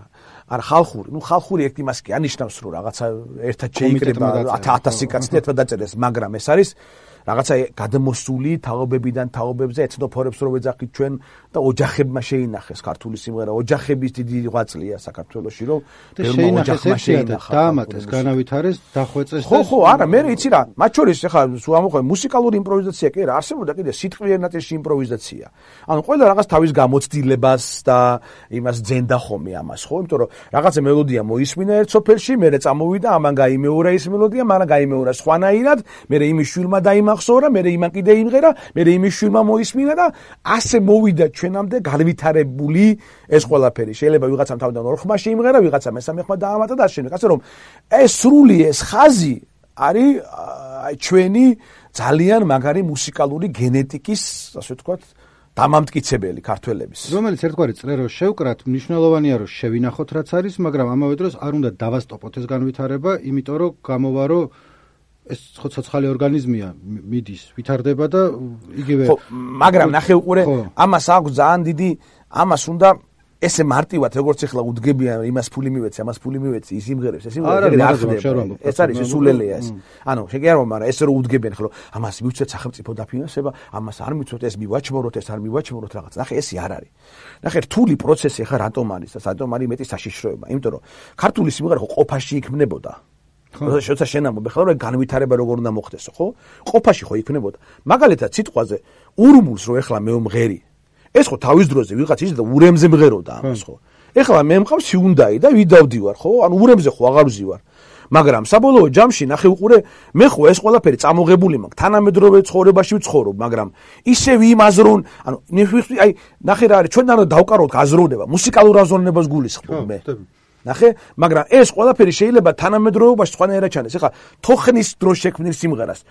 არა ხალხური ექტი მას კი ანიშნავს რომ რაღაცა ერთად შეიკრება 1000 კაცი ერთად დაწერეს მაგრამ ეს არის რაღაცა გადმოსული თაობებიდან თაობებზე ეთნოფორებს რო ვეძახით ჩვენ და ოჯახებმა შეინახეს ქართული სიმღერა ოჯახების დიდი ღვაწლია საქართველოში რომ ბევრმა ოჯახმა შეინახა დაამატეს განავითარეს დახვეწეს ხო არა მე იცი რა მათ შორის ახლა სულ ამოყვე მუსიკალური იმპროვიზაცია კი რა არსებობდა კიდე სიტყვიერ ნაწილში იმპროვიზაცია ანუ ყველა რაღაც თავის გამოცდილებას და იმას ძენდა ხომე ამას ხო იმიტომ რომ რაღაცა მელოდია მოისმინა ერთ სოფელში მერე წამოვიდა ამან გაიმეორა ის მელოდია მან გაიმეორა სხვანაირად მერე იმის შვილმა ახსოვრა, მე იმან კიდე იმღერა, მე იმის შვილმა მოისმინა და ასე მოვიდა ჩვენამდე განვითარებული ეს ყველაფერი. შეიძლება ვიღაცამ თავიდან ორ ხმა შეიმღერა, ვიღაცამ მესამე ხმა დაამატა და ასე რომ ეს სრული ეს ხაზი არის ჩვენი ძალიან მაგარი მუსიკალური გენეტიკის, ასე ვთქვათ, დამამტკიცებელი ქართველების. რომელიც ერთგვარი წრე რო შევკრათ, მნიშვნელოვანია რომ შევინახოთ რაც არის, მაგრამ ამავე დროს არ უნდა დავასტოპოთ ეს განვითარება, იმიტომ რომ გამოვარო ეს ხო ცოცხალი ორგანიზმია მიდის ვითარდება და იგივე ხო მაგრამ ნახე უყურე ამას აქვს ძალიან დიდი ამას უნდა ესე მარტივად როგორც ახლა უდგებიან იმას ფული მივეცი ის იმღერებს ეს იმღერებს ეს არის სულელეა ეს ანუ შეგიარო მაგრამ ეს რო უდგებიან ხო ამას მივცეთ სახელმწიფო დაფინანსება ამას არ მივცეთ ეს მივაჩმოროთ ეს არ მივაჩმოროთ რაღაც ნახე ესე არ არის ნახე რთული პროცესი ახლა რატომ არის და რატომ არის მეტი საშიშროება იმიტომ რომ ქართული სიმღერა ხო ყოფაში იქმნებოდა შოცა შენამო ბეხლა რომ განვითარება როგორ უნდა მოხდესო ხო ყოფაში ხო იქნებოდა მაგალითად სიტყვაზე ურმულს რო ეხლა მე მომღერი ეს ხო თავის დროზე ვიღაც ის და ურემზე მღეროდა ამას ხო ეხლა მე მყავს ჰიუნდაი და ვიდავდივარ ხო ანუ ურემზე ხო აღარ ვზივარ მაგრამ საბოლოო ჯამში ნახე უყურე მე ხო ეს ყველაფერი წამოღებული მაქვს თანამედროვე ცხოვრებაში ვცხოვრობ მაგრამ ისევ იმ აზრონ ანუ აი ნახე რა არის ჩვენ არ დავკაროთ აზროვნება მუსიკალურ აზროვნებას გულისხმობ მე ნახე, მაგრამ ეს ყველაფერი შეიძლება თანამედროვეობაში სხვანაირად ჩანდეს. ეხლა თოხნის დროს შექმნილ სიმღერას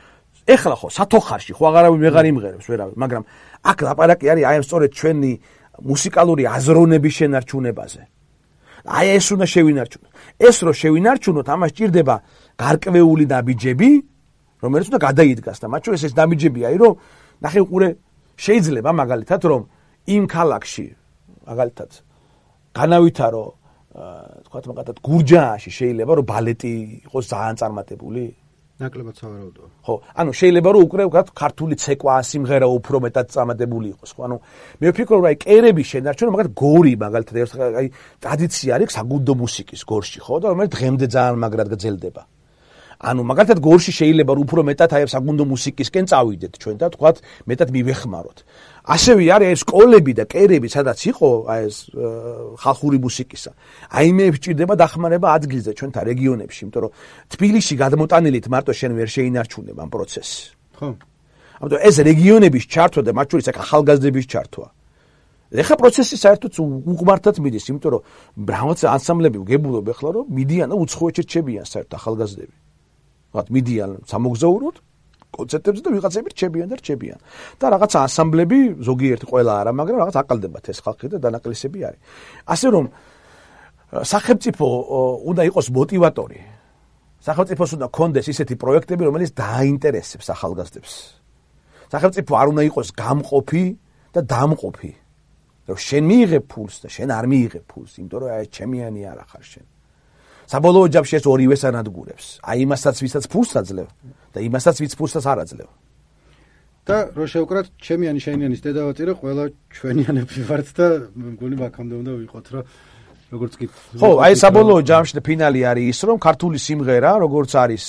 ეხლა ხო სათოხარში ხო აღარავინ ვეღარ იმღერებს ვერავინ, მაგრამ აქ ლაპარაკი არის აი სწორედ ჩვენი მუსიკალური აზროვნების შენარჩუნებაზე. აი ეს უნდა შევინარჩუნოთ. ეს რო შევინარჩუნოთ, ამას ჭირდება გარკვეული ნაბიჯები, რომელიც უნდა გადაიდგას და მათ შორის ეს ნაბიჯები არის, რომ ნახე უყურე შეიძლება მაგალითად რომ იმ ქალაქში მაგალითად განავითარო თქვათ მაგათად გურჯაანში შეიძლება რომ ბალეტი იყოს ძალიან წარმატებული. ნაკლებად სავარაუდოა. ხო, ანუ შეიძლება რომ უკვე ვთქვათ ქართული ცეკვა სიმღერა უფრო მეტად წარმატებული იყოს, ხო? ანუ მე ვფიქრობ რომ აი კერების შენარჩუნა მაგათ გორი მაგალითად აი ტრადიცია არის საგუნდო მუსიკის გორში, ხო? და რომელიც დღემდე ძალიან მაგრად გრძელდება. ანუ მაგალითად გორში შეიძლება რომ უფრო მეტად აი საგუნდო მუსიკისკენ წავიდეთ ჩვენ და თქვათ მეტად მივეხმაროთ. ასევე არის ეს სკოლები და კერები, სადაც იყო აი ეს ხალხური მუსიკისა. აი მე ვჭირდება დახმარება ადგილზე ჩვენთან რეგიონებში, იმიტომ რომ თბილისში გადმოტანილით მარტო შენ ვერ შეინარჩუნებ ამ პროცესს. ხო. ამიტომ ეს რეგიონების ჩართვა და მათ შორის აქ ახალგაზრდების ჩართვა. ეხლა პროცესი საერთოდ უყმართად მიდის, იმიტომ რომ რაღაც ანსამბლები ვგებულობ ეხლა რომ მიდიან და უცხოეთში რჩებიან საერთოდ ახალგაზრდები. ვთქვათ მიდიან სამოგზაუროდ კონცერტებზე და ვიღაცები რჩებიან და რაღაც ანსამბლები ზოგიერთი ყველა არა, მაგრამ რაღაც აყალდებათ ეს ხალხი და დანაკლისები არის. ასე რომ სახელმწიფო უნდა იყოს მოტივატორი. სახელმწიფოს უნდა კონდეს ისეთი პროექტები, რომელიც დააინტერესებს ახალგაზრდებს. სახელმწიფო არ უნდა იყოს გამყოფი და დამყოფი. რომ შენ მიიღებ ფულს და შენ არ მიიღებ ფულს, იმიტომ რომ აი ჩემიანი არ ახარ შენ. საბოლოო ჯამში ეს ორივეს ანადგურებს. აი იმასაც ვისაც ფულს აძლევ და იმასაც ვიც ფულსაც არ აძლევ. და რო შევკრათ ჩემიანი შეინიანის დედავაწირე ყველა ჩვენიანები ვართ და მგონი მაგამდე უნდა ვიყოთ რომ როგორც კი ხო, აი საბოლოო ჯამში და ფინალი არის ის რომ ქართული სიმღერა როგორც არის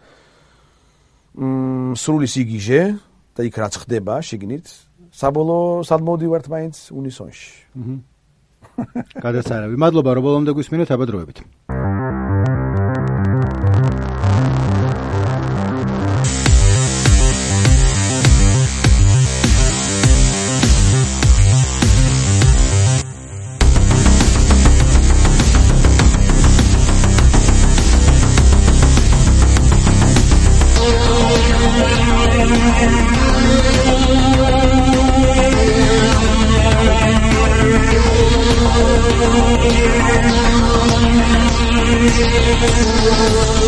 სრული სიგიჟე და იქ რაც ხდება შიგნით საბოლოო სად მოვდივართ მაინც უნისონში. გადასარავი. მადლობა რომ ბოლომდე გვისმინეთ, აბადროებით. We'll be right back.